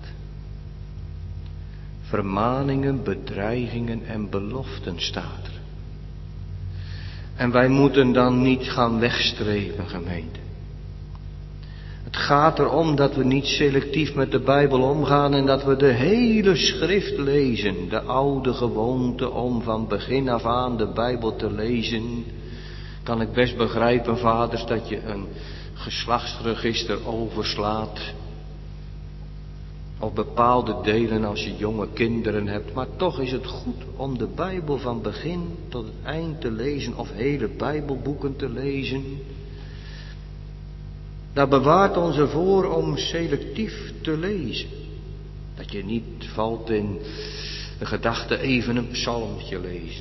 Vermaningen, bedreigingen en beloften staat er. En wij moeten dan niet gaan wegstreven, gemeente. Het gaat erom dat we niet selectief met de Bijbel omgaan en dat we de hele schrift lezen. De oude gewoonte om van begin af aan de Bijbel te lezen. Kan ik best begrijpen, vaders, dat je een geslachtsregister overslaat. Of bepaalde delen als je jonge kinderen hebt. Maar toch is het goed om de Bijbel van begin tot het eind te lezen. Of hele Bijbelboeken te lezen. Daar bewaart ons ervoor om selectief te lezen. Dat je niet valt in de gedachte even een psalmtje lezen.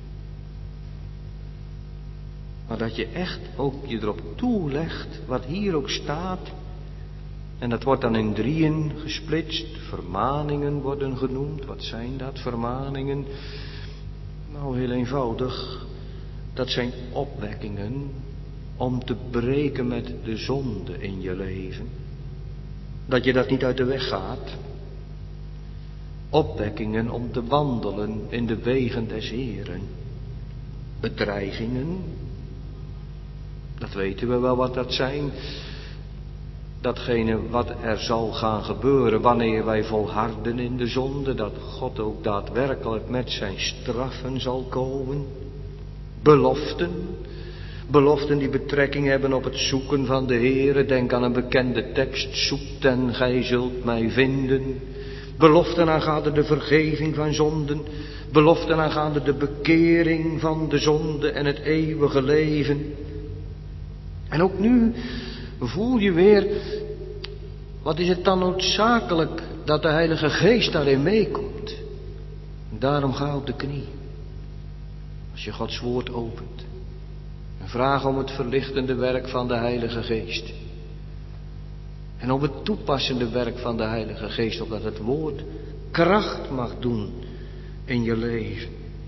Maar dat je echt ook je erop toelegt wat hier ook staat. En dat wordt dan in 3 gesplitst. Vermaningen worden genoemd. Wat zijn dat, vermaningen? Nou, heel eenvoudig. Dat zijn opwekkingen om te breken met de zonde in je leven. Dat je dat niet uit de weg gaat. Opwekkingen om te wandelen in de wegen des Heeren. Bedreigingen. Dat weten we wel wat dat zijn. Datgene wat er zal gaan gebeuren wanneer wij volharden in de zonde. Dat God ook daadwerkelijk met zijn straffen zal komen. Beloften. Beloften die betrekking hebben op het zoeken van de Heere. Denk aan een bekende tekst. Zoekt en gij zult mij vinden. Beloften aangaande de vergeving van zonden. Beloften aangaande de bekering van de zonde en het eeuwige leven. En ook nu voel je weer, wat is het dan noodzakelijk dat de Heilige Geest daarin meekomt. Daarom ga op de knie. Als je Gods woord opent. En vraag om het verlichtende werk van de Heilige Geest. En om het toepassende werk van de Heilige Geest. Opdat het woord kracht mag doen in je leven.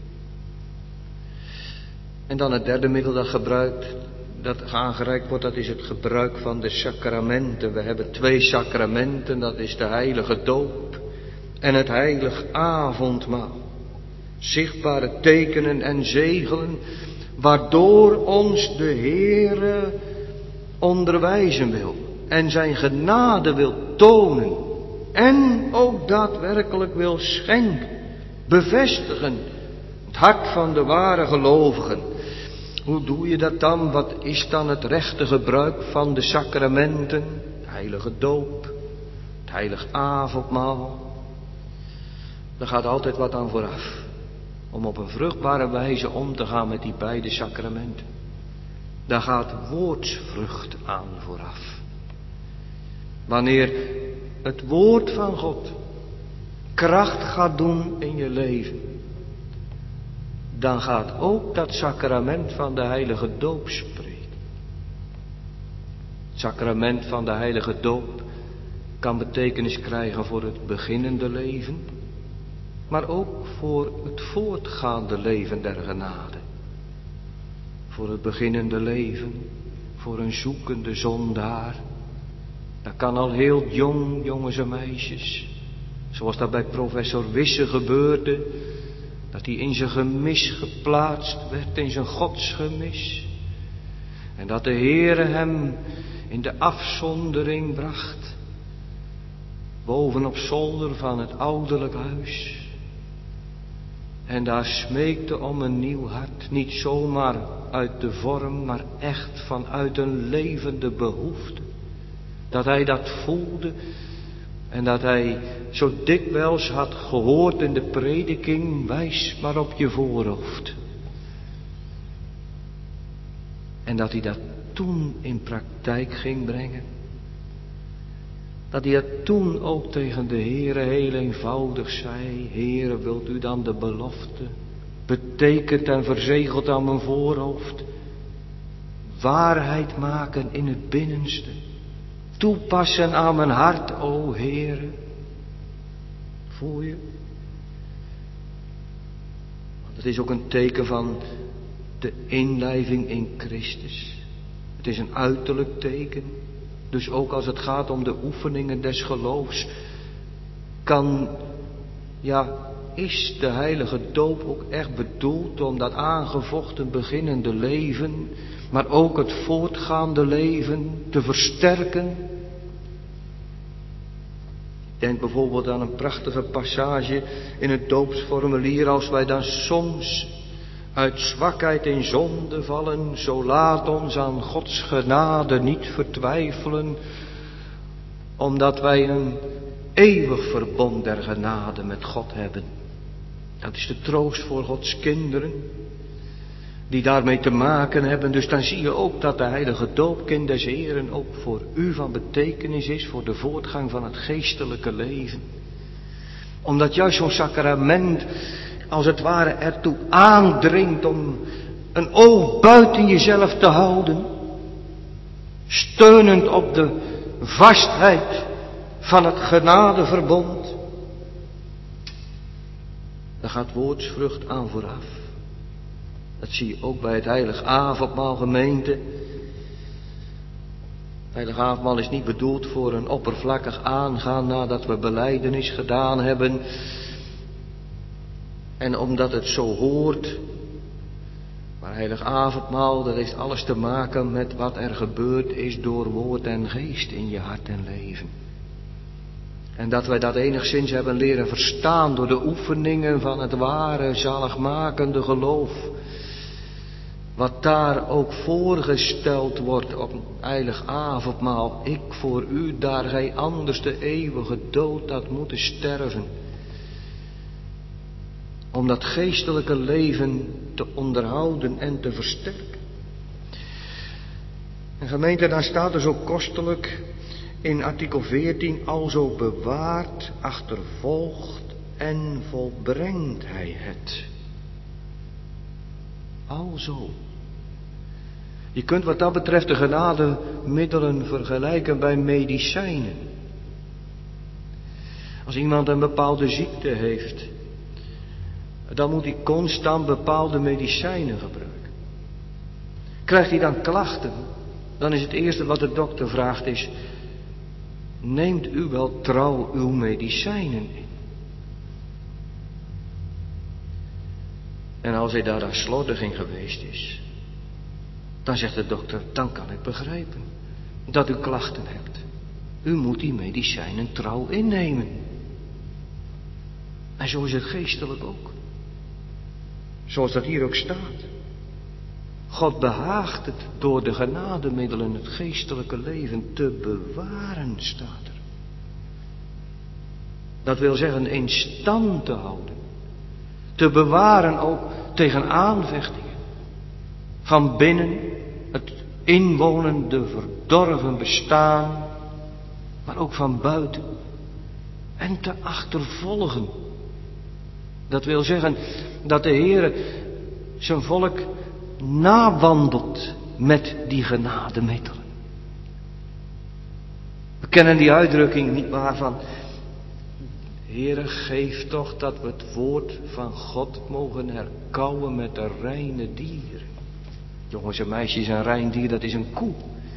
En dan het derde middel dat aangereikt wordt, dat is het gebruik van de sacramenten. We hebben 2 sacramenten, dat is de heilige doop en het heilig avondmaal. Zichtbare tekenen en zegelen, waardoor ons de Heere onderwijzen wil en zijn genade wil tonen en ook daadwerkelijk wil schenken, bevestigen, het hart van de ware gelovigen. Hoe doe je dat dan? Wat is dan het rechte gebruik van de sacramenten? De heilige doop, het heilig avondmaal. Daar gaat altijd wat aan vooraf. Om op een vruchtbare wijze om te gaan met die beide sacramenten. Daar gaat woordsvrucht aan vooraf. Wanneer het woord van God kracht gaat doen in je leven. Dan gaat ook dat sacrament van de heilige doop spreken. Het sacrament van de heilige doop kan betekenis krijgen voor het beginnende leven, maar ook voor het voortgaande leven der genade. Voor het beginnende leven, voor een zoekende zondaar. Dat kan al heel jong, jongens en meisjes, zoals dat bij professor Wisse gebeurde. Dat hij in zijn gemis geplaatst werd, in zijn godsgemis. En dat de Heere hem in de afzondering bracht. Boven op zolder van het ouderlijk huis. En daar smeekte om een nieuw hart. Niet zomaar uit de vorm, maar echt vanuit een levende behoefte. Dat hij dat voelde. En dat hij zo dikwijls had gehoord in de prediking, wijs maar op je voorhoofd. En dat hij dat toen in praktijk ging brengen. Dat hij dat toen ook tegen de Heere heel eenvoudig zei. Heere, wilt u dan de belofte, betekend en verzegeld aan mijn voorhoofd, waarheid maken in het binnenste. Toepassen aan mijn hart, o Heere. Voel je? Want het is ook een teken van de inlijving in Christus. Het is een uiterlijk teken. Dus ook als het gaat om de oefeningen des geloofs, is de heilige doop ook echt bedoeld om dat aangevochten beginnende leven, maar ook het voortgaande leven te versterken. Ik denk bijvoorbeeld aan een prachtige passage in het doopsformulier, als wij dan soms uit zwakheid in zonde vallen, zo laat ons aan Gods genade niet vertwijfelen, omdat wij een eeuwig verbond der genade met God hebben. Dat is de troost voor Gods kinderen, die daarmee te maken hebben. Dus dan zie je ook dat de heilige doop, kind des Heren, ook voor u van betekenis is, voor de voortgang van het geestelijke leven. Omdat juist zo'n sacrament, als het ware, ertoe aandringt om een oog buiten jezelf te houden, steunend op de vastheid van het genadeverbond. Daar gaat woordsvrucht aan vooraf. Dat zie je ook bij het heilig avondmaal, gemeente. Het heilig avondmaal is niet bedoeld voor een oppervlakkig aangaan nadat we belijdenis gedaan hebben. En omdat het zo hoort. Maar heilig avondmaal, dat heeft alles te maken met wat er gebeurd is door woord en geest in je hart en leven. En dat wij dat enigszins hebben leren verstaan door de oefeningen van het ware zaligmakende geloof. Wat daar ook voorgesteld wordt op een heilig avondmaal. Ik voor u, daar gij anders de eeuwige dood had moeten sterven. Om dat geestelijke leven te onderhouden en te versterken. En gemeente, dan staat er zo kostelijk in artikel 14, alzo bewaart, achtervolgt en volbrengt hij het. Alzo. Je kunt wat dat betreft de genademiddelen vergelijken bij medicijnen. Als iemand een bepaalde ziekte heeft, dan moet hij constant bepaalde medicijnen gebruiken. Krijgt hij dan klachten, dan is het eerste wat de dokter vraagt is: neemt u wel trouw uw medicijnen in? En als hij daar dan slordig in geweest is, dan zegt de dokter: dan kan ik begrijpen dat u klachten hebt. U moet die medicijnen trouw innemen. En zo is het geestelijk ook. Zoals dat hier ook staat. God behaagt het door de genademiddelen het geestelijke leven te bewaren, staat er. Dat wil zeggen in stand te houden. Te bewaren ook tegen aanvechtingen. Van binnen het inwonende verdorven bestaan, maar ook van buiten. En te achtervolgen. Dat wil zeggen dat de Heere zijn volk nawandelt met die genademiddelen. We kennen die uitdrukking niet waar van: Heere, geef toch dat we het woord van God mogen herkauwen met de reine dieren. Jongens en meisjes, een rein dier, dat is een koe.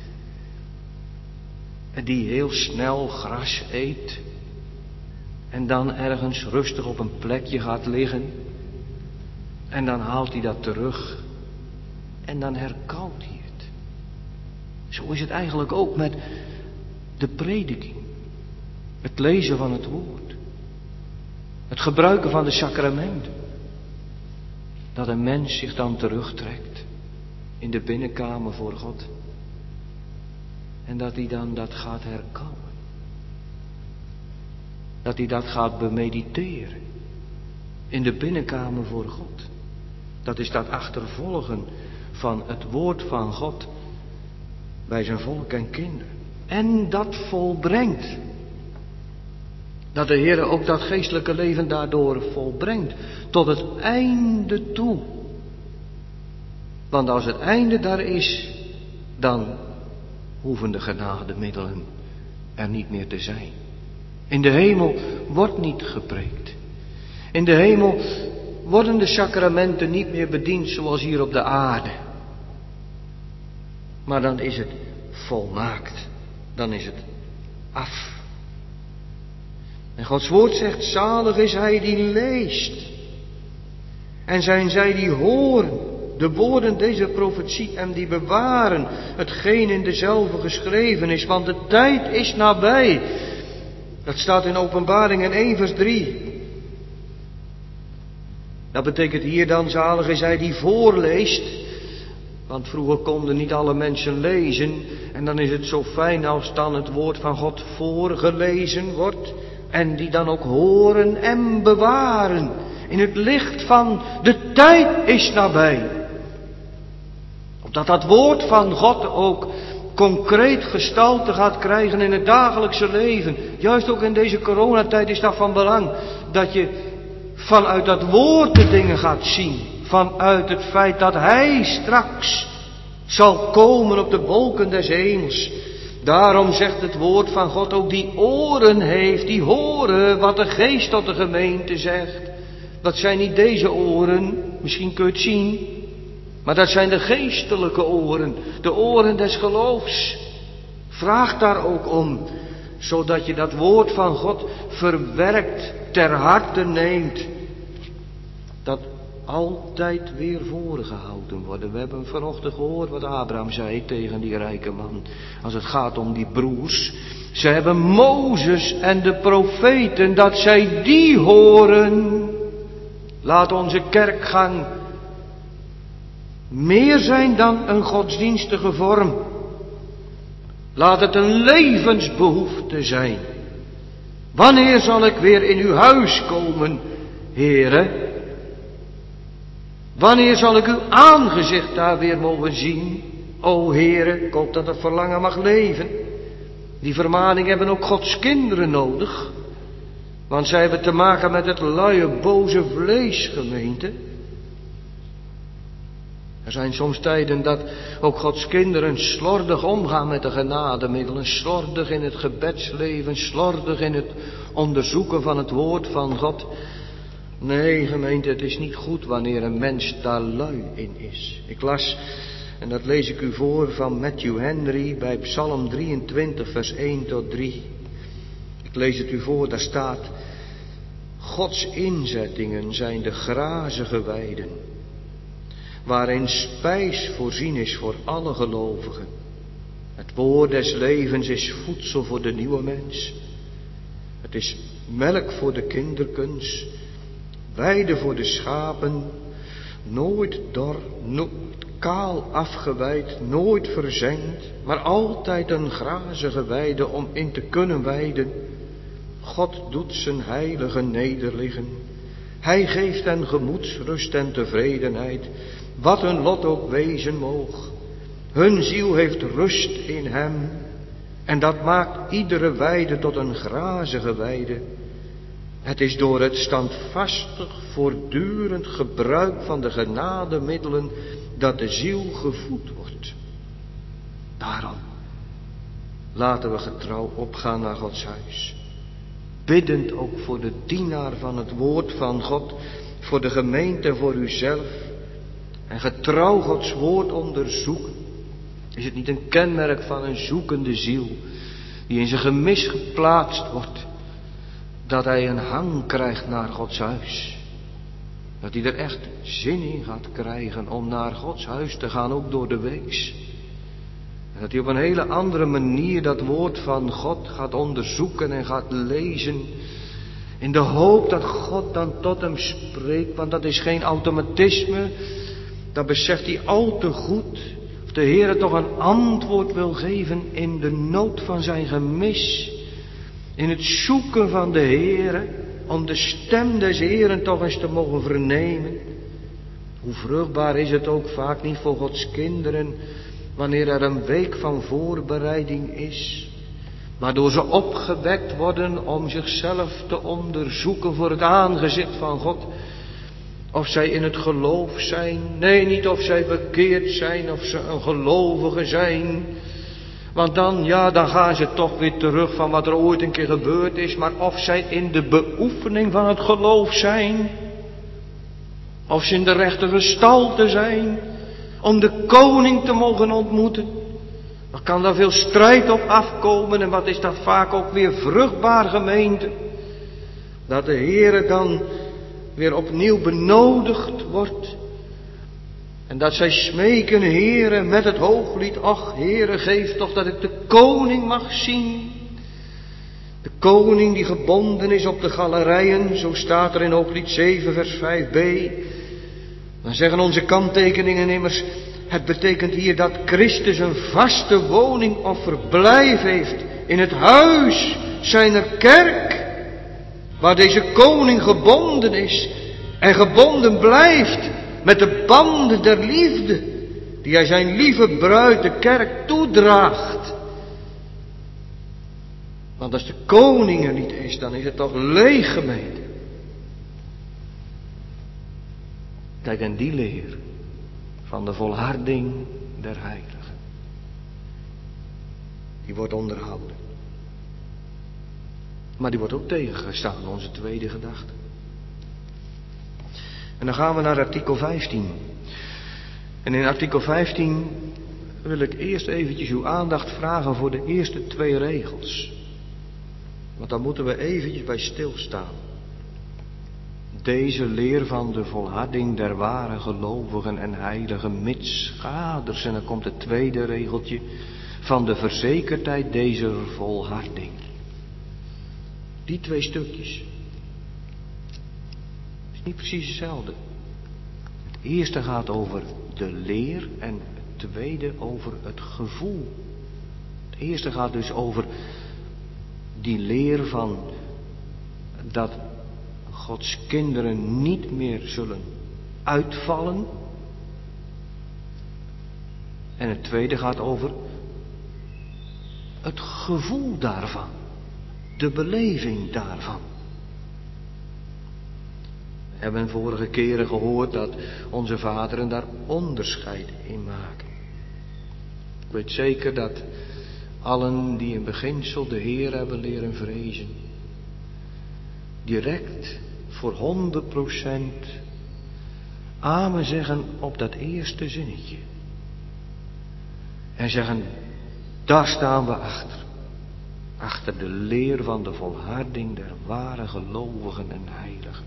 En die heel snel gras eet. En dan ergens rustig op een plekje gaat liggen. En dan haalt hij dat terug. En dan herkauwt hij het. Zo is het eigenlijk ook met de prediking. Het lezen van het woord. Het gebruiken van de sacramenten. Dat een mens zich dan terugtrekt in de binnenkamer voor God. En dat hij dan dat gaat herkauwen. Dat hij dat gaat bemediteren. In de binnenkamer voor God. Dat is dat achtervolgen van het woord van God bij zijn volk en kinderen. En dat volbrengt. Dat de Heer ook dat geestelijke leven daardoor volbrengt. Tot het einde toe. Want als het einde daar is, dan hoeven de genademiddelen er niet meer te zijn. In de hemel wordt niet gepreekt. In de hemel worden de sacramenten niet meer bediend zoals hier op de aarde. Maar dan is het volmaakt. dan is het af. En Gods woord zegt, zalig is hij die leest. En zijn zij die horen de woorden deze profetie en die bewaren hetgeen in dezelfde geschreven is, want de tijd is nabij. Dat staat in Openbaringen 1 vers 3. Dat betekent hier dan, zalig is hij die voorleest. Want vroeger konden niet alle mensen lezen. En dan is het zo fijn als dan het woord van God voorgelezen wordt. En die dan ook horen en bewaren. In het licht van de tijd is nabij. Opdat dat woord van God ook concreet gestalte gaat krijgen in het dagelijkse leven. Juist ook in deze coronatijd is dat van belang. Dat je vanuit dat woord de dingen gaat zien. Vanuit het feit dat Hij straks zal komen op de wolken des hemels. Daarom zegt het woord van God ook die oren heeft, die horen wat de Geest tot de gemeente zegt. Dat zijn niet deze oren, misschien kun je het zien. Maar dat zijn de geestelijke oren, de oren des geloofs. Vraag daar ook om, zodat je dat woord van God verwerkt, ter harte neemt. Dat altijd weer voorgehouden worden. We hebben vanochtend gehoord wat Abraham zei tegen die rijke man. Als het gaat om die broers. Ze hebben Mozes en de profeten, dat zij die horen. Laat onze kerkgang meer zijn dan een godsdienstige vorm. Laat het een levensbehoefte zijn. Wanneer zal ik weer in uw huis komen, Heere? Wanneer zal ik uw aangezicht daar weer mogen zien? O Heere, ik hoop dat het verlangen mag leven. Die vermaning hebben ook Gods kinderen nodig. Want zij hebben te maken met het luie, boze vlees, gemeente. Er zijn soms tijden dat ook Gods kinderen slordig omgaan met de genademiddelen. Slordig in het gebedsleven, slordig in het onderzoeken van het woord van God. Nee, gemeente, het is niet goed wanneer een mens daar lui in is. Ik las, en dat lees ik u voor, van Matthew Henry bij Psalm 23 vers 1 tot 3. Ik lees het u voor, daar staat: Gods inzettingen zijn de grazige weiden, waarin spijs voorzien is voor alle gelovigen. Het woord des levens is voedsel voor de nieuwe mens. Het is melk voor de kinderkens, weide voor de schapen, nooit dor, kaal afgeweid, nooit verzengd, maar altijd een grazige weide om in te kunnen weiden. God doet zijn heilige nederliggen. Hij geeft hen gemoedsrust en tevredenheid, wat hun lot ook wezen moog. Hun ziel heeft rust in hem, en dat maakt iedere weide tot een grazige weide. Het is door het standvastig, voortdurend gebruik van de genademiddelen dat de ziel gevoed wordt. Daarom laten we getrouw opgaan naar Gods huis. Biddend ook voor de dienaar van het woord van God, voor de gemeente en voor uzelf. En getrouw Gods woord onderzoeken. Is het niet een kenmerk van een zoekende ziel, die in zijn gemis geplaatst wordt, dat hij een hang krijgt naar Gods huis? Dat hij er echt zin in gaat krijgen om naar Gods huis te gaan, ook door de weeks. En dat hij op een hele andere manier dat woord van God gaat onderzoeken en gaat lezen, in de hoop dat God dan tot hem spreekt, want dat is geen automatisme. Dat beseft hij al te goed. Of de Heer toch een antwoord wil geven in de nood van zijn gemis. In het zoeken van de Heer, om de stem des Heeren toch eens te mogen vernemen. Hoe vruchtbaar is het ook vaak niet voor Gods kinderen, wanneer er een week van voorbereiding is, waardoor ze opgewekt worden om zichzelf te onderzoeken voor het aangezicht van God. Of zij in het geloof zijn. Nee, niet of zij bekeerd zijn, of ze een gelovige zijn. Want dan gaan ze toch weer terug van wat er ooit een keer gebeurd is. Maar of zij in de beoefening van het geloof zijn. Of ze in de rechte gestalte zijn. Om de koning te mogen ontmoeten. Wat kan daar veel strijd op afkomen en wat is dat vaak ook weer vruchtbaar, gemeente. Dat de Heere dan weer opnieuw benodigd wordt. En dat zij smeken, Heere, met het hooglied. Ach, Heere, geef toch dat ik de koning mag zien. De koning die gebonden is op de galerijen, zo staat er in Hooglied 7 vers 5b. Dan zeggen onze kanttekeningen immers, het betekent hier dat Christus een vaste woning of verblijf heeft in het huis zijner kerk, waar deze koning gebonden is en gebonden blijft met de banden der liefde, die hij zijn lieve bruid, de kerk, toedraagt. Want als de koning er niet is, dan is het toch leeg, gemeente. Kijk, en die leer van de volharding der heiligen, die wordt onderhouden. Maar die wordt ook tegengestaan, onze tweede gedachte. En dan gaan we naar artikel 15. En in artikel 15 wil ik eerst eventjes uw aandacht vragen voor de eerste 2 regels. Want daar moeten we eventjes bij stilstaan. Deze leer van de volharding der ware gelovigen en heiligen mitschaders. En dan komt het tweede regeltje van de verzekerdheid deze volharding. Die 2 stukjes. Het is niet precies hetzelfde. Het eerste gaat over de leer en het tweede over het gevoel. Het eerste gaat dus over die leer van dat Gods kinderen niet meer zullen uitvallen. En het tweede gaat over het gevoel daarvan. De beleving daarvan. We hebben vorige keren gehoord dat onze vaderen daar onderscheid in maken. Ik weet zeker dat allen die in beginsel de Heer hebben leren vrezen, direct voor 100% amen zeggen op dat eerste zinnetje. En zeggen, daar staan we achter. Achter de leer van de volharding der ware gelovigen en heiligen.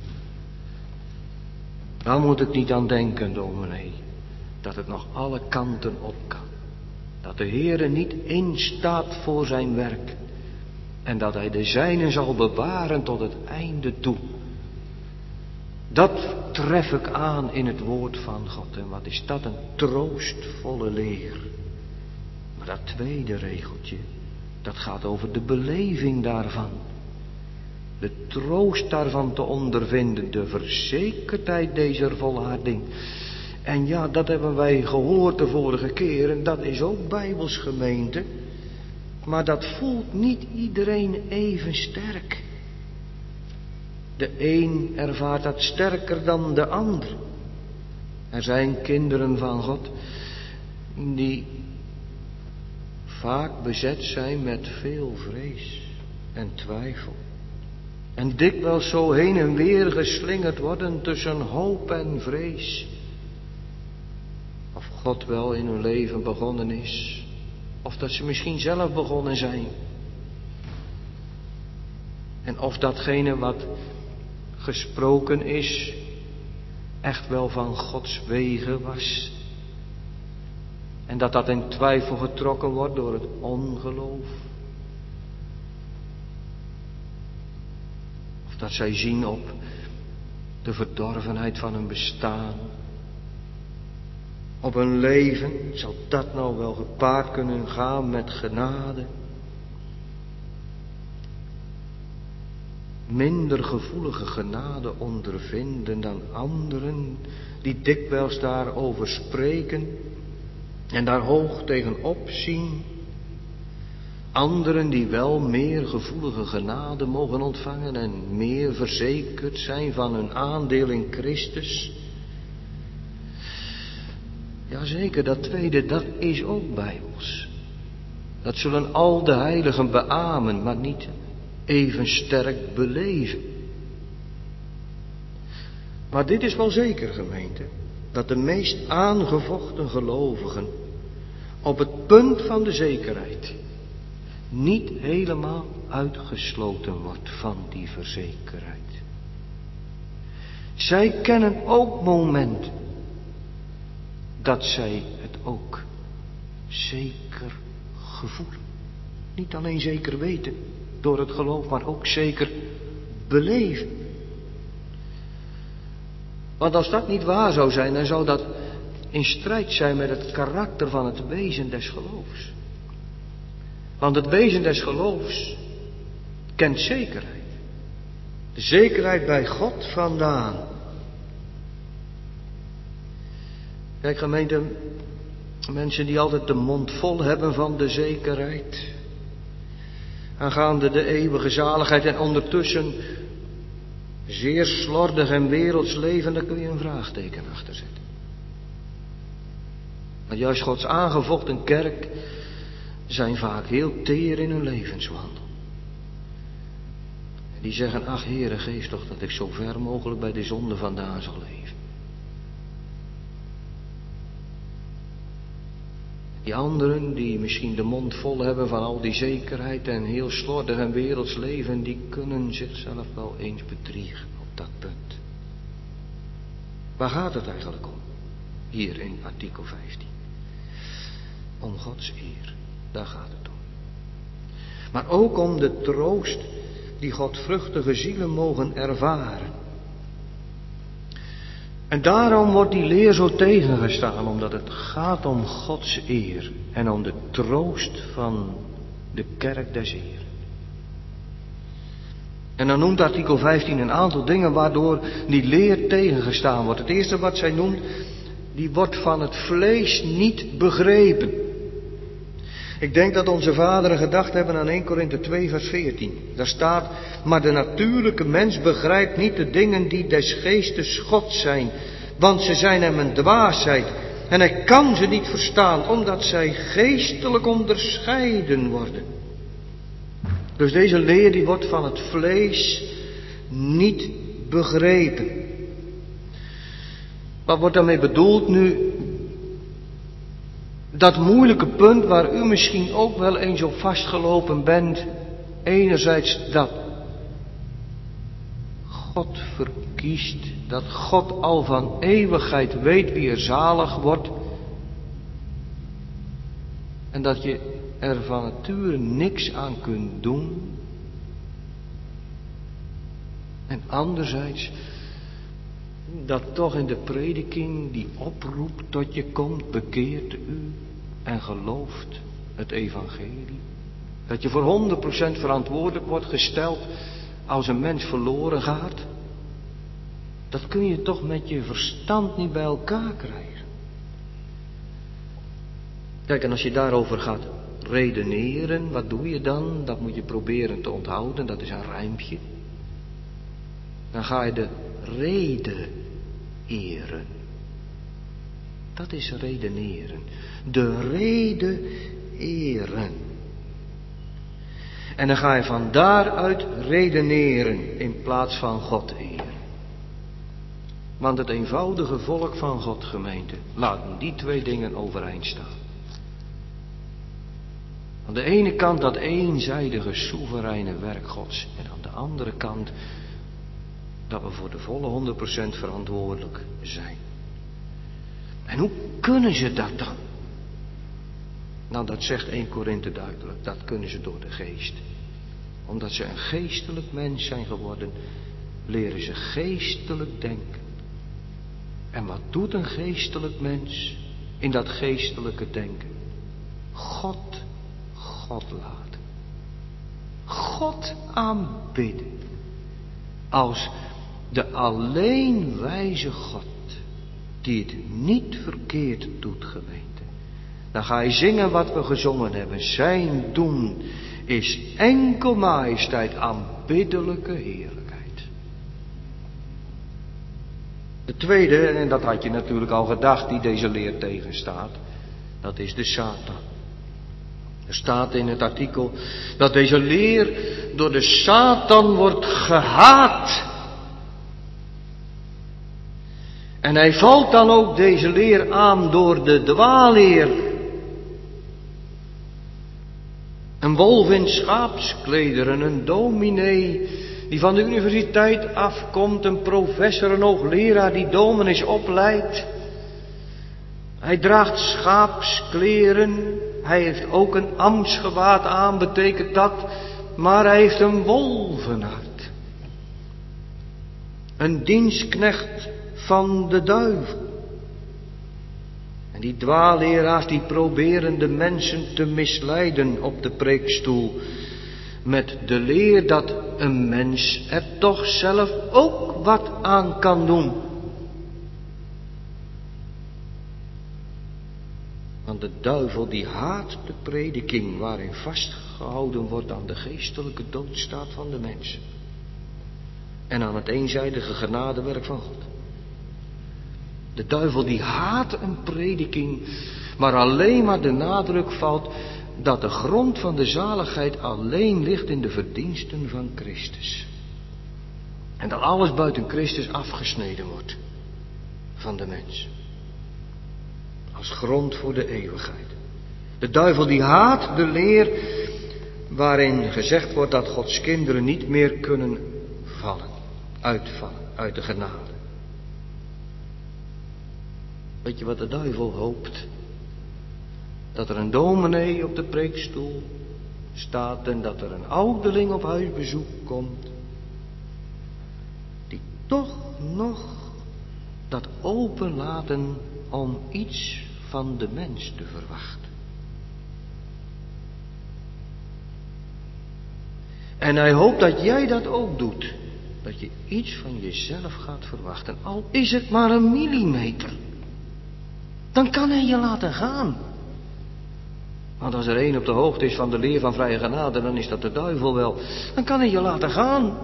Daar moet ik niet aan denken, dominee, dat het nog alle kanten op kan. Dat de Heere niet instaat voor zijn werk. En dat hij de zijnen zal bewaren tot het einde toe. Dat tref ik aan in het woord van God. En wat is dat een troostvolle leer. Maar dat tweede regeltje, dat gaat over de beleving daarvan. De troost daarvan te ondervinden, de verzekerdheid deze volharding. En ja, dat hebben wij gehoord de vorige keer en dat is ook bijbels, gemeente. Maar dat voelt niet iedereen even sterk. De een ervaart dat sterker dan de ander. Er zijn kinderen van God die vaak bezet zijn met veel vrees en twijfel. En dikwijls zo heen en weer geslingerd worden tussen hoop en vrees. Of God wel in hun leven begonnen is. Of dat ze misschien zelf begonnen zijn. En of datgene wat gesproken is echt wel van Gods wegen was. En dat dat in twijfel getrokken wordt door het ongeloof. Of dat zij zien op de verdorvenheid van hun bestaan. Op hun leven, zal dat nou wel gepaard kunnen gaan met genade? Minder gevoelige genade ondervinden dan anderen die dikwijls daarover spreken en daar hoog tegenop zien. Anderen die wel meer gevoelige genade mogen ontvangen en meer verzekerd zijn van hun aandeel in Christus. Jazeker, dat tweede, dat is ook bijbels. Dat zullen al de heiligen beamen, maar niet even sterk beleven. Maar dit is wel zeker, gemeente, dat de meest aangevochten gelovigen op het punt van de zekerheid niet helemaal uitgesloten wordt van die verzekerheid. Zij kennen ook momenten dat zij het ook zeker gevoelen. Niet alleen zeker weten door het geloof, maar ook zeker beleven. Want als dat niet waar zou zijn, dan zou dat in strijd zijn met het karakter van het wezen des geloofs. Want het wezen des geloofs kent zekerheid. De zekerheid bij God vandaan. Kijk gemeente, mensen die altijd de mond vol hebben van de zekerheid aangaande de eeuwige zaligheid en ondertussen zeer slordig en werelds leven, daar kun je een vraagteken achter zetten. Want juist Gods aangevochten kerk zijn vaak heel teer in hun levenswandel. En die zeggen, ach Heere, geef toch dat ik zo ver mogelijk bij de zonde vandaan zal leven. Die anderen die misschien de mond vol hebben van al die zekerheid en heel slordig en werelds leven, die kunnen zichzelf wel eens bedriegen op dat punt. Waar gaat het eigenlijk om? Hier in artikel 15. Om Gods eer, daar gaat het om. Maar ook om de troost die godvruchtige zielen mogen ervaren. En daarom wordt die leer zo tegengestaan, omdat het gaat om Gods eer en om de troost van de kerk des Heeren. En dan noemt artikel 15 een aantal dingen waardoor die leer tegengestaan wordt. Het eerste wat zij noemt, die wordt van het vlees niet begrepen. Ik denk dat onze vaderen gedacht hebben aan 1 Korinthe 2 vers 14. Daar staat, maar de natuurlijke mens begrijpt niet de dingen die des geestes God zijn, want ze zijn hem een dwaasheid. En hij kan ze niet verstaan, omdat zij geestelijk onderscheiden worden. Dus deze leer die wordt van het vlees niet begrepen. Wat wordt daarmee bedoeld nu? Dat moeilijke punt waar u misschien ook wel eens op vastgelopen bent. Enerzijds dat God verkiest, dat God al van eeuwigheid weet wie er zalig wordt. En dat je er van nature niks aan kunt doen. En anderzijds dat toch in de prediking die oproep tot je komt, bekeert u en gelooft het evangelie. Dat je voor 100% verantwoordelijk wordt gesteld als een mens verloren gaat. Dat kun je toch met je verstand niet bij elkaar krijgen. Kijk, en als je daarover gaat redeneren, wat doe je dan? Dat moet je proberen te onthouden, dat is een rijmpje. Dan ga je de reden eren. Dat is redeneren. De reden eren. En dan ga je van daaruit redeneren in plaats van God eren. Want het eenvoudige volk van God, gemeente, laten die twee dingen overeind staan. Aan de ene kant dat eenzijdige soevereine werk Gods. En aan de andere kant dat we voor de volle 100% verantwoordelijk zijn. En hoe kunnen ze dat dan? Nou, dat zegt 1 Korinthe duidelijk. Dat kunnen ze door de geest. Omdat ze een geestelijk mens zijn geworden, leren ze geestelijk denken. En wat doet een geestelijk mens in dat geestelijke denken? God laten. God aanbidden. Als de alleen wijze God, die het niet verkeerd doet, gemeente. Dan ga je zingen wat we gezongen hebben. Zijn doen is enkel majesteit, aanbiddelijke heerlijkheid. De tweede, en dat had je natuurlijk al gedacht, die deze leer tegenstaat, dat is de Satan. Er staat in het artikel dat deze leer door de Satan wordt gehaat. En hij valt dan ook deze leer aan door de dwaalleer. Een wolf in schaapsklederen, een dominee die van de universiteit afkomt, een professor, een hoogleraar die dominees opleidt. Hij draagt schaapskleren, hij heeft ook een ambtsgewaad aan, betekent dat, maar hij heeft een wolvenhart. Een dienstknecht van de duivel. En die dwaalleraars die proberen de mensen te misleiden op de preekstoel met de leer dat een mens er toch zelf ook wat aan kan doen. Want de duivel die haat de prediking waarin vastgehouden wordt aan de geestelijke doodstaat van de mens. En aan het eenzijdige genadewerk van God. De duivel die haat een prediking waar alleen maar de nadruk valt dat de grond van de zaligheid alleen ligt in de verdiensten van Christus. En dat alles buiten Christus afgesneden wordt van de mens. Als grond voor de eeuwigheid. De duivel die haat de leer waarin gezegd wordt dat Gods kinderen niet meer kunnen uitvallen uit de genade. Weet je wat de duivel hoopt? Dat er een dominee op de preekstoel staat en dat er een ouderling op huisbezoek komt. Die toch nog dat openlaten om iets van de mens te verwachten. En hij hoopt dat jij dat ook doet. Dat je iets van jezelf gaat verwachten. Al is het maar een millimeter. Dan kan hij je laten gaan. Want als er één op de hoogte is van de leer van vrije genade, dan is dat de duivel wel. Dan kan hij je laten gaan.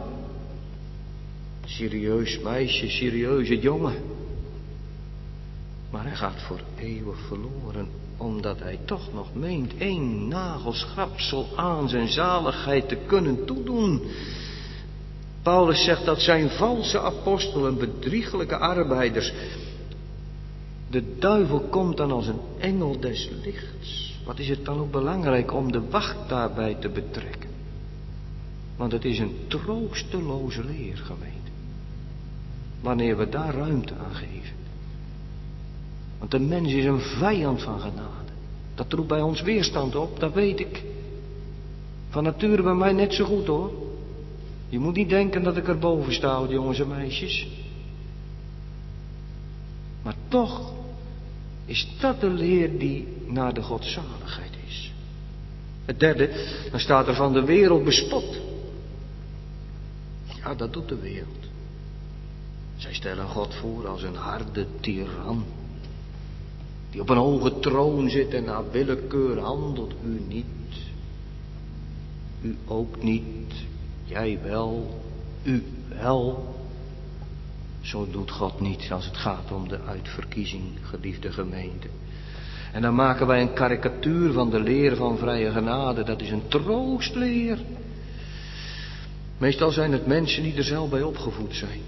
Serieus meisje, serieuze jongen. Maar hij gaat voor eeuwig verloren, omdat hij toch nog meent 1 nagelschrapsel aan zijn zaligheid te kunnen toedoen. Paulus zegt dat zijn valse apostelen, bedrieglijke arbeiders. De duivel komt dan als een engel des lichts. Wat is het dan ook belangrijk om de wacht daarbij te betrekken? Want het is een troosteloze leer, gemeente. Wanneer we daar ruimte aan geven. Want de mens is een vijand van genade. Dat roept bij ons weerstand op, dat weet ik. Van nature bij mij net zo goed hoor. Je moet niet denken dat ik erboven sta, jongens en meisjes. Maar toch is dat de leer die naar de godzaligheid is. Het derde, dan staat er van de wereld bespot. Ja, dat doet de wereld. Zij stellen God voor als een harde tiran. Die op een hoge troon zit en naar willekeur handelt. U niet. U ook niet. Jij wel. U wel. Zo doet God niet als het gaat om de uitverkiezing, geliefde gemeente. En dan maken wij een karikatuur van de leer van vrije genade. Dat is een troostleer. Meestal zijn het mensen die er zelf bij opgevoed zijn.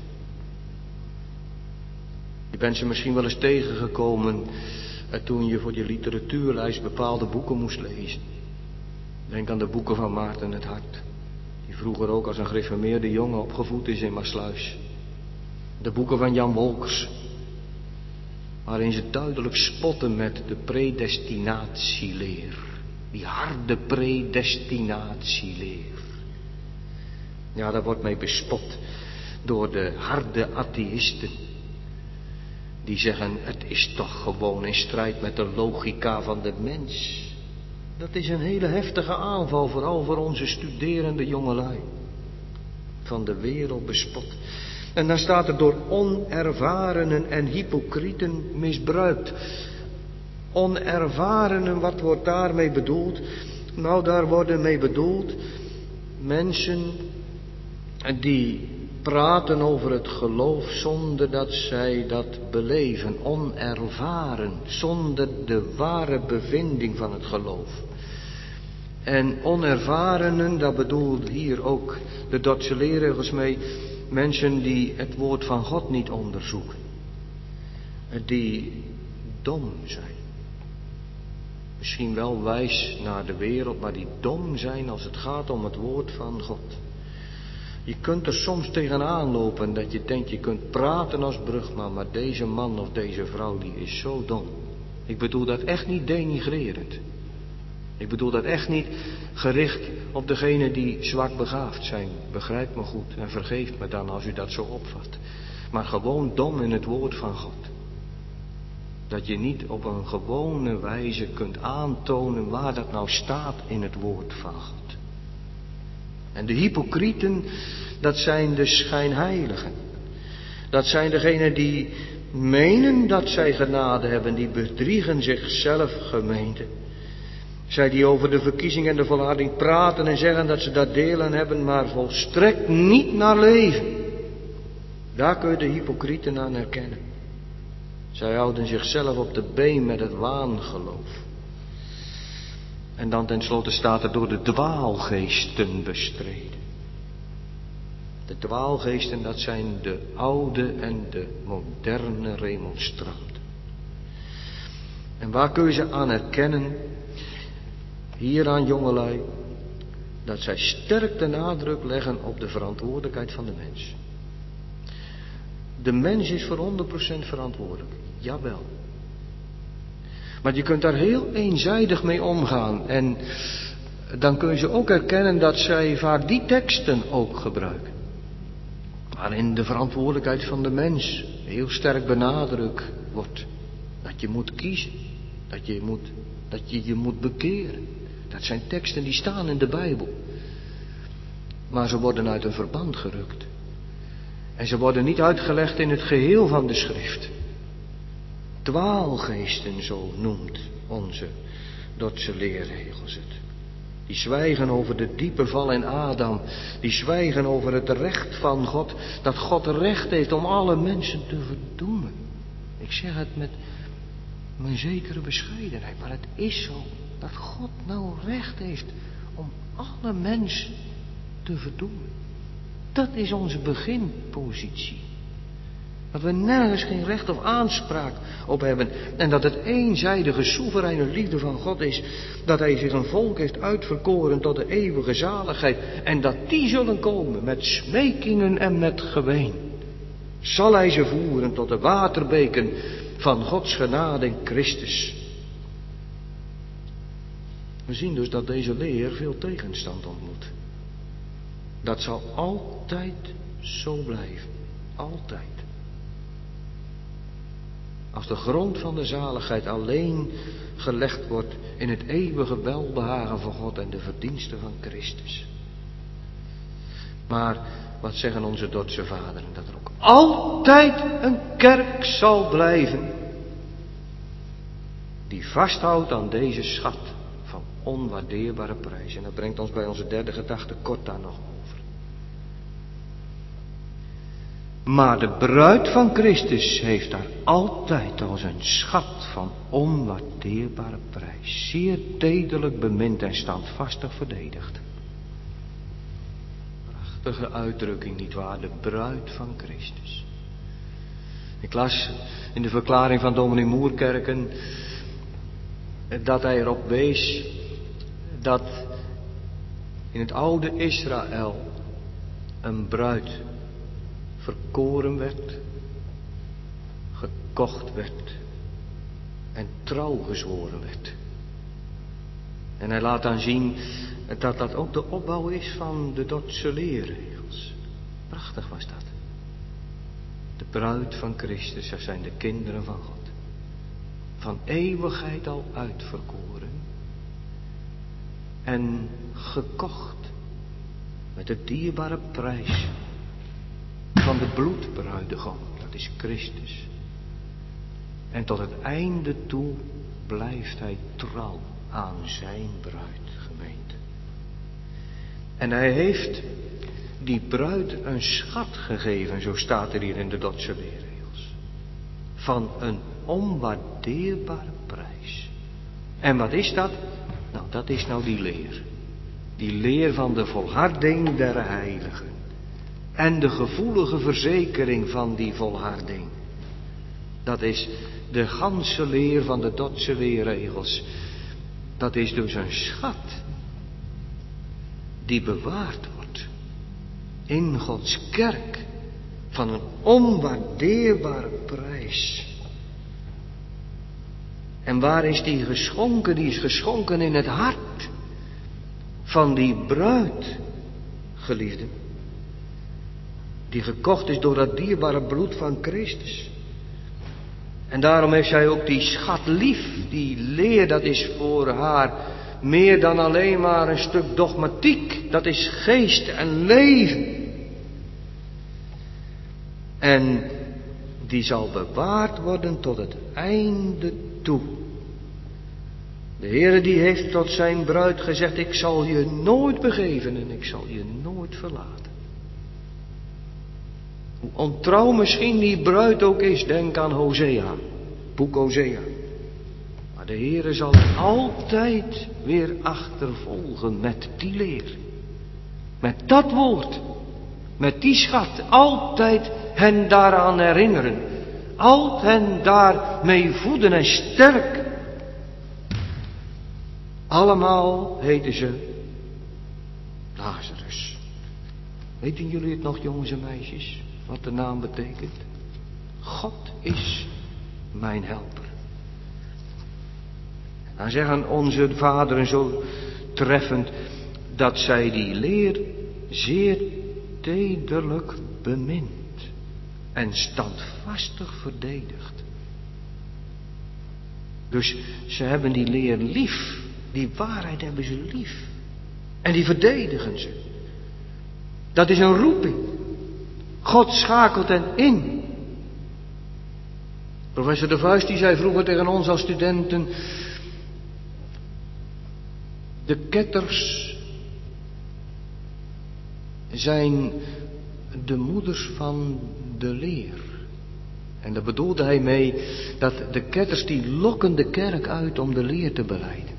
Je bent ze misschien wel eens tegengekomen toen je voor je literatuurlijst bepaalde boeken moest lezen. Denk aan de boeken van Maarten het Hart. Die vroeger ook als een gereformeerde jongen opgevoed is in Maassluis. De boeken van Jan Wolkers. Waarin ze duidelijk spotten met de predestinatieleer. Die harde predestinatieleer. Ja, daar wordt mee bespot door de harde atheïsten. Die zeggen, het is toch gewoon in strijd met de logica van de mens. Dat is een hele heftige aanval, vooral voor onze studerende jongelui. Van de wereld bespot. En dan staat er door onervarenen en hypocrieten misbruikt. Onervarenen, wat wordt daarmee bedoeld? Nou, daar worden mee bedoeld mensen die praten over het geloof zonder dat zij dat beleven. Onervaren, zonder de ware bevinding van het geloof. En onervarenen, daar bedoelt hier ook de Dordtse leerregels mee. Mensen die het woord van God niet onderzoeken. Die dom zijn. misschien wel wijs naar de wereld, maar die dom zijn als het gaat om het woord van God. Je kunt er soms tegenaan lopen dat je denkt, je kunt praten als brugman, maar deze man of deze vrouw die is zo dom. Ik bedoel dat echt niet denigrerend. Ik bedoel dat echt niet gericht op degenen die zwak begaafd zijn. Begrijp me goed en vergeef me dan als u dat zo opvat. Maar gewoon dom in het woord van God. Dat je niet op een gewone wijze kunt aantonen waar dat nou staat in het woord van God. En de hypocrieten, dat zijn de schijnheiligen. Dat zijn degenen die menen dat zij genade hebben, die bedriegen zichzelf, gemeente. Zij die over de verkiezing en de volharding praten en zeggen dat ze dat delen hebben, maar volstrekt niet naar leven. Daar kun je de hypocrieten aan herkennen. Zij houden zichzelf op de been met het waangeloof. En dan tenslotte staat er door de dwaalgeesten bestreden. De dwaalgeesten, dat zijn de oude en de moderne remonstranten. En waar kun je ze aan herkennen? Hier aan jongelui, dat zij sterk de nadruk leggen op de verantwoordelijkheid van de mens. De mens is voor 100% verantwoordelijk, jawel. Maar je kunt daar heel eenzijdig mee omgaan. En dan kun je ze ook herkennen dat zij vaak die teksten ook gebruiken. Waarin de verantwoordelijkheid van de mens heel sterk benadrukt wordt. Dat je moet kiezen. Dat je je moet bekeren. Dat zijn teksten die staan in de Bijbel. Maar ze worden uit een verband gerukt. En ze worden niet uitgelegd in het geheel van de schrift. Dwaalgeesten, zo noemt onze Dordtse leerregels het. Die zwijgen over de diepe val in Adam. Die zwijgen over het recht van God. Dat God recht heeft om alle mensen te verdoemen. Ik zeg het met een zekere bescheidenheid. Maar het is zo. Dat God nou recht heeft om alle mensen te verdoemen. Dat is onze beginpositie. Dat we nergens geen recht of aanspraak op hebben. En dat het eenzijdige soevereine liefde van God is. Dat hij zich een volk heeft uitverkoren tot de eeuwige zaligheid. En dat die zullen komen met smekingen en met geween. Zal hij ze voeren tot de waterbeken van Gods genade in Christus. We zien dus dat deze leer veel tegenstand ontmoet. Dat zal altijd zo blijven. Altijd. Als de grond van de zaligheid alleen gelegd wordt in het eeuwige welbehagen van God en de verdiensten van Christus. Maar wat zeggen onze Dordtse vaderen? Dat er ook altijd een kerk zal blijven die vasthoudt aan deze schat van onwaardeerbare prijs. En dat brengt ons bij onze derde gedachte kort daar nog over. Maar de bruid van Christus heeft daar altijd als een schat van onwaardeerbare prijs. Zeer tederlijk bemind en standvastig verdedigd. Prachtige uitdrukking, nietwaar? De bruid van Christus. Ik las in de verklaring van dominee Moerkerken dat hij erop wees dat in het oude Israël een bruid verkoren werd, gekocht werd en trouw gezworen werd. En hij laat dan zien dat dat ook de opbouw is van de Dordtse leerregels. Prachtig was dat. De bruid van Christus, dat zijn de kinderen van God. Van eeuwigheid al uitverkoren en gekocht met de dierbare prijs van de bloedbruidegom, dat is Christus. En tot het einde toe blijft hij trouw aan zijn bruid, gemeente. En hij heeft die bruid een schat gegeven, zo staat er hier in de Dordtse leerregels. Van een onwaardeerbare prijs. En wat is dat? Nou, dat is nou die leer. Die leer van de volharding der heiligen. En de gevoelige verzekering van die volharding. Dat is de ganse leer van de Dordtse leerregels. Dat is dus een schat die bewaard wordt in Gods kerk van een onwaardeerbare prijs. En waar is die geschonken? Die is geschonken in het hart van die bruid, geliefden. Die gekocht is door dat dierbare bloed van Christus. En daarom heeft zij ook die schat lief. Die leer, dat is voor haar meer dan alleen maar een stuk dogmatiek. Dat is geest en leven. En die zal bewaard worden tot het einde toe. De Heere die heeft tot zijn bruid gezegd, ik zal je nooit begeven en ik zal je nooit verlaten. Hoe ontrouw misschien die bruid ook is, denk aan Hosea, boek Hosea. Maar de Heere zal altijd weer achtervolgen met die leer. Met dat woord, met die schat, altijd hen daaraan herinneren. Altijd hen daarmee voeden en sterken. Allemaal heten ze Lazarus. Weten jullie het nog, jongens en meisjes, wat de naam betekent? God is mijn helper. Dan zeggen onze vaderen zo treffend dat zij die leer zeer tederlijk bemint en standvastig verdedigt. Dus ze hebben die leer lief, die waarheid hebben ze lief en die verdedigen ze. Dat is een roeping. God schakelt hen in. Professor De Vuist die zei vroeger tegen ons als studenten: de ketters zijn de moeders van de leer. En daar bedoelde hij mee dat de ketters die lokken de kerk uit om de leer te beleiden.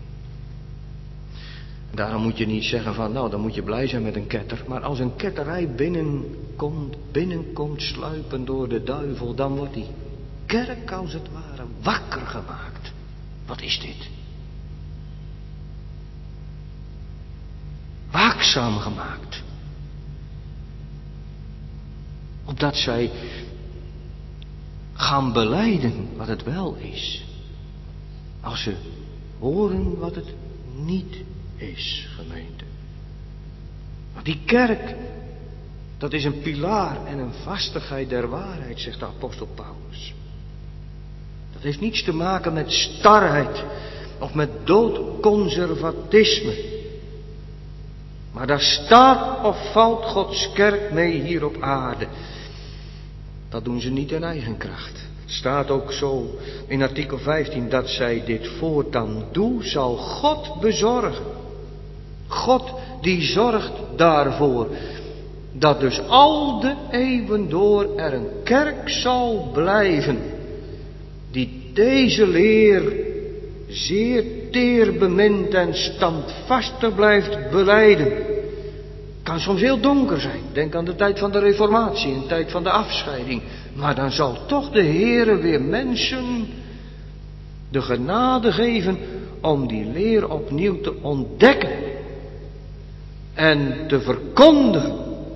Daarom moet je niet zeggen van nou dan moet je blij zijn met een ketter. Maar als een ketterij binnenkomt sluipen door de duivel, dan wordt die kerk als het ware wakker gemaakt. Wat is dit? Waakzaam gemaakt. Opdat zij gaan belijden wat het wel is. Als ze horen wat het niet is, gemeente. Maar die kerk, dat is een pilaar en een vastigheid der waarheid, zegt de apostel Paulus. Dat heeft niets te maken met starheid of met doodconservatisme. Maar daar staat of valt Gods kerk mee hier op aarde. Dat doen ze niet in eigen kracht. Het staat ook zo in artikel 15 dat zij dit voortaan doen, zal God bezorgen. God die zorgt daarvoor dat dus al de eeuwen door er een kerk zal blijven die deze leer zeer teer bemint en standvastig blijft belijden. Kan soms heel donker zijn. Denk aan de tijd van de Reformatie, een tijd van de afscheiding. Maar dan zal toch de Heere weer mensen de genade geven om die leer opnieuw te ontdekken en te verkondigen.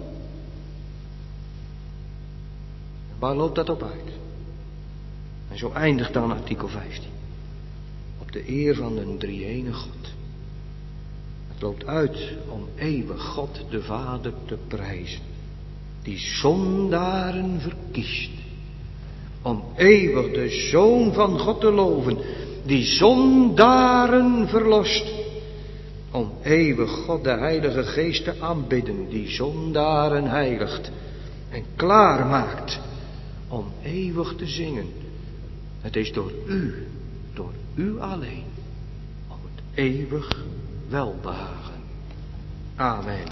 Waar loopt dat op uit? En zo eindigt dan artikel 15. Op de eer van de drie-enige God. Het loopt uit om eeuwig God de Vader te prijzen, die zondaren verkiest. Om eeuwig de Zoon van God te loven, die zondaren verlost. Om eeuwig God de Heilige Geest te aanbidden, die zondaren heiligt en klaarmaakt om eeuwig te zingen. Het is door u alleen, om het eeuwig welbehagen. Amen.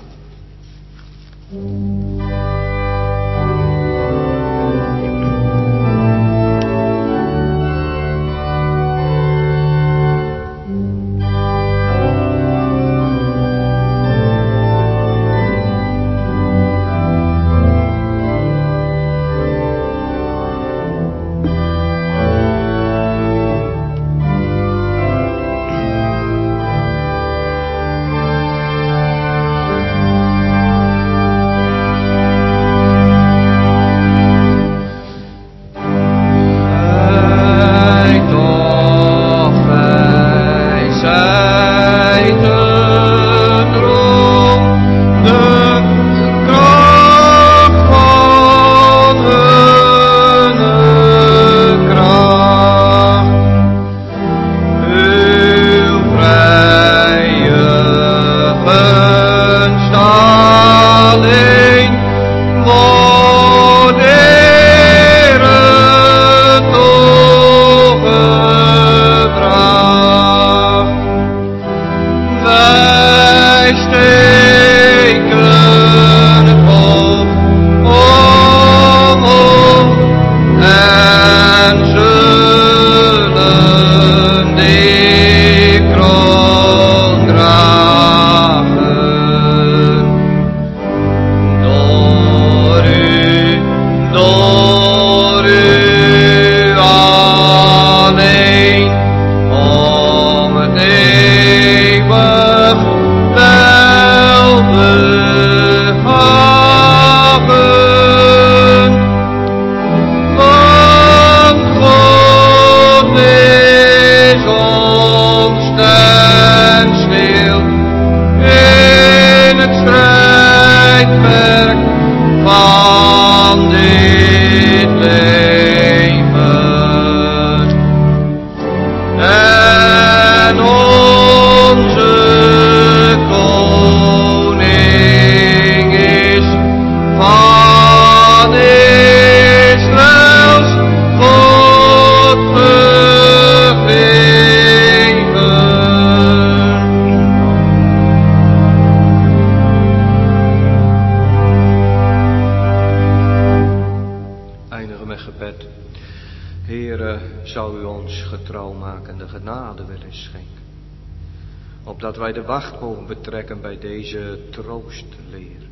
Opdat wij de wacht mogen betrekken bij deze troostleer,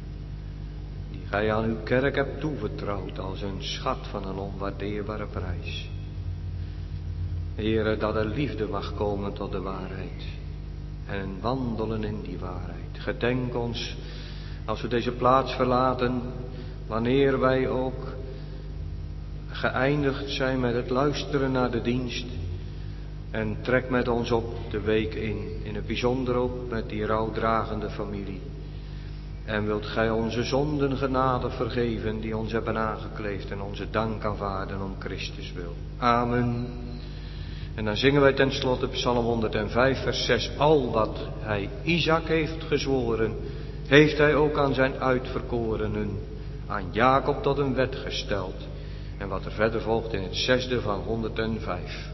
die gij aan uw kerk hebt toevertrouwd als een schat van een onwaardeerbare prijs. Heere, dat er liefde mag komen tot de waarheid en wandelen in die waarheid. Gedenk ons als we deze plaats verlaten, wanneer wij ook geëindigd zijn met het luisteren naar de dienst. En trek met ons op de week in het bijzonder ook met die rouwdragende familie. En wilt gij onze zonden genade vergeven die ons hebben aangekleefd en onze dank aanvaarden om Christus wil. Amen. En dan zingen wij tenslotte Psalm 105 vers 6. Al wat hij Isaac heeft gezworen, heeft hij ook aan zijn uitverkorenen, aan Jacob tot een wet gesteld. En wat er verder volgt in het 6e van 105.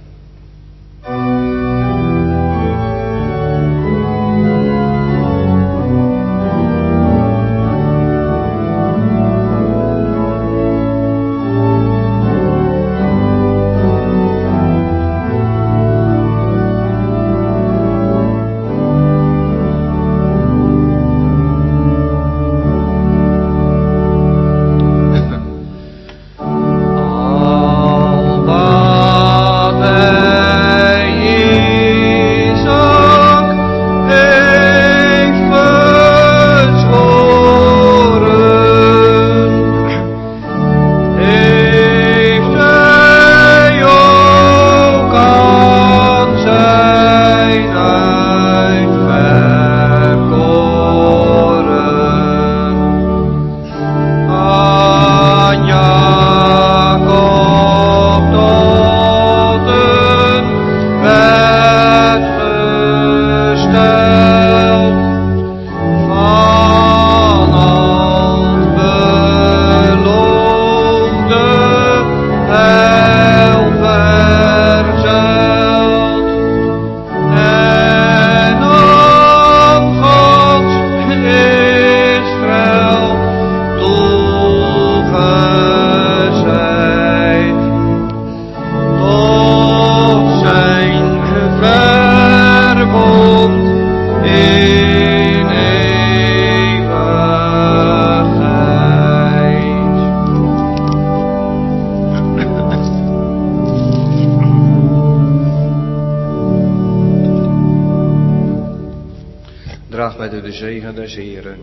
Draag met u de zegen des Heeren.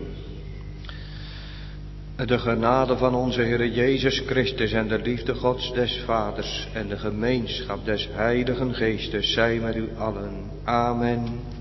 De genade van onze Heer Jezus Christus en de liefde Gods des Vaders en de gemeenschap des Heiligen Geestes zij met u allen. Amen.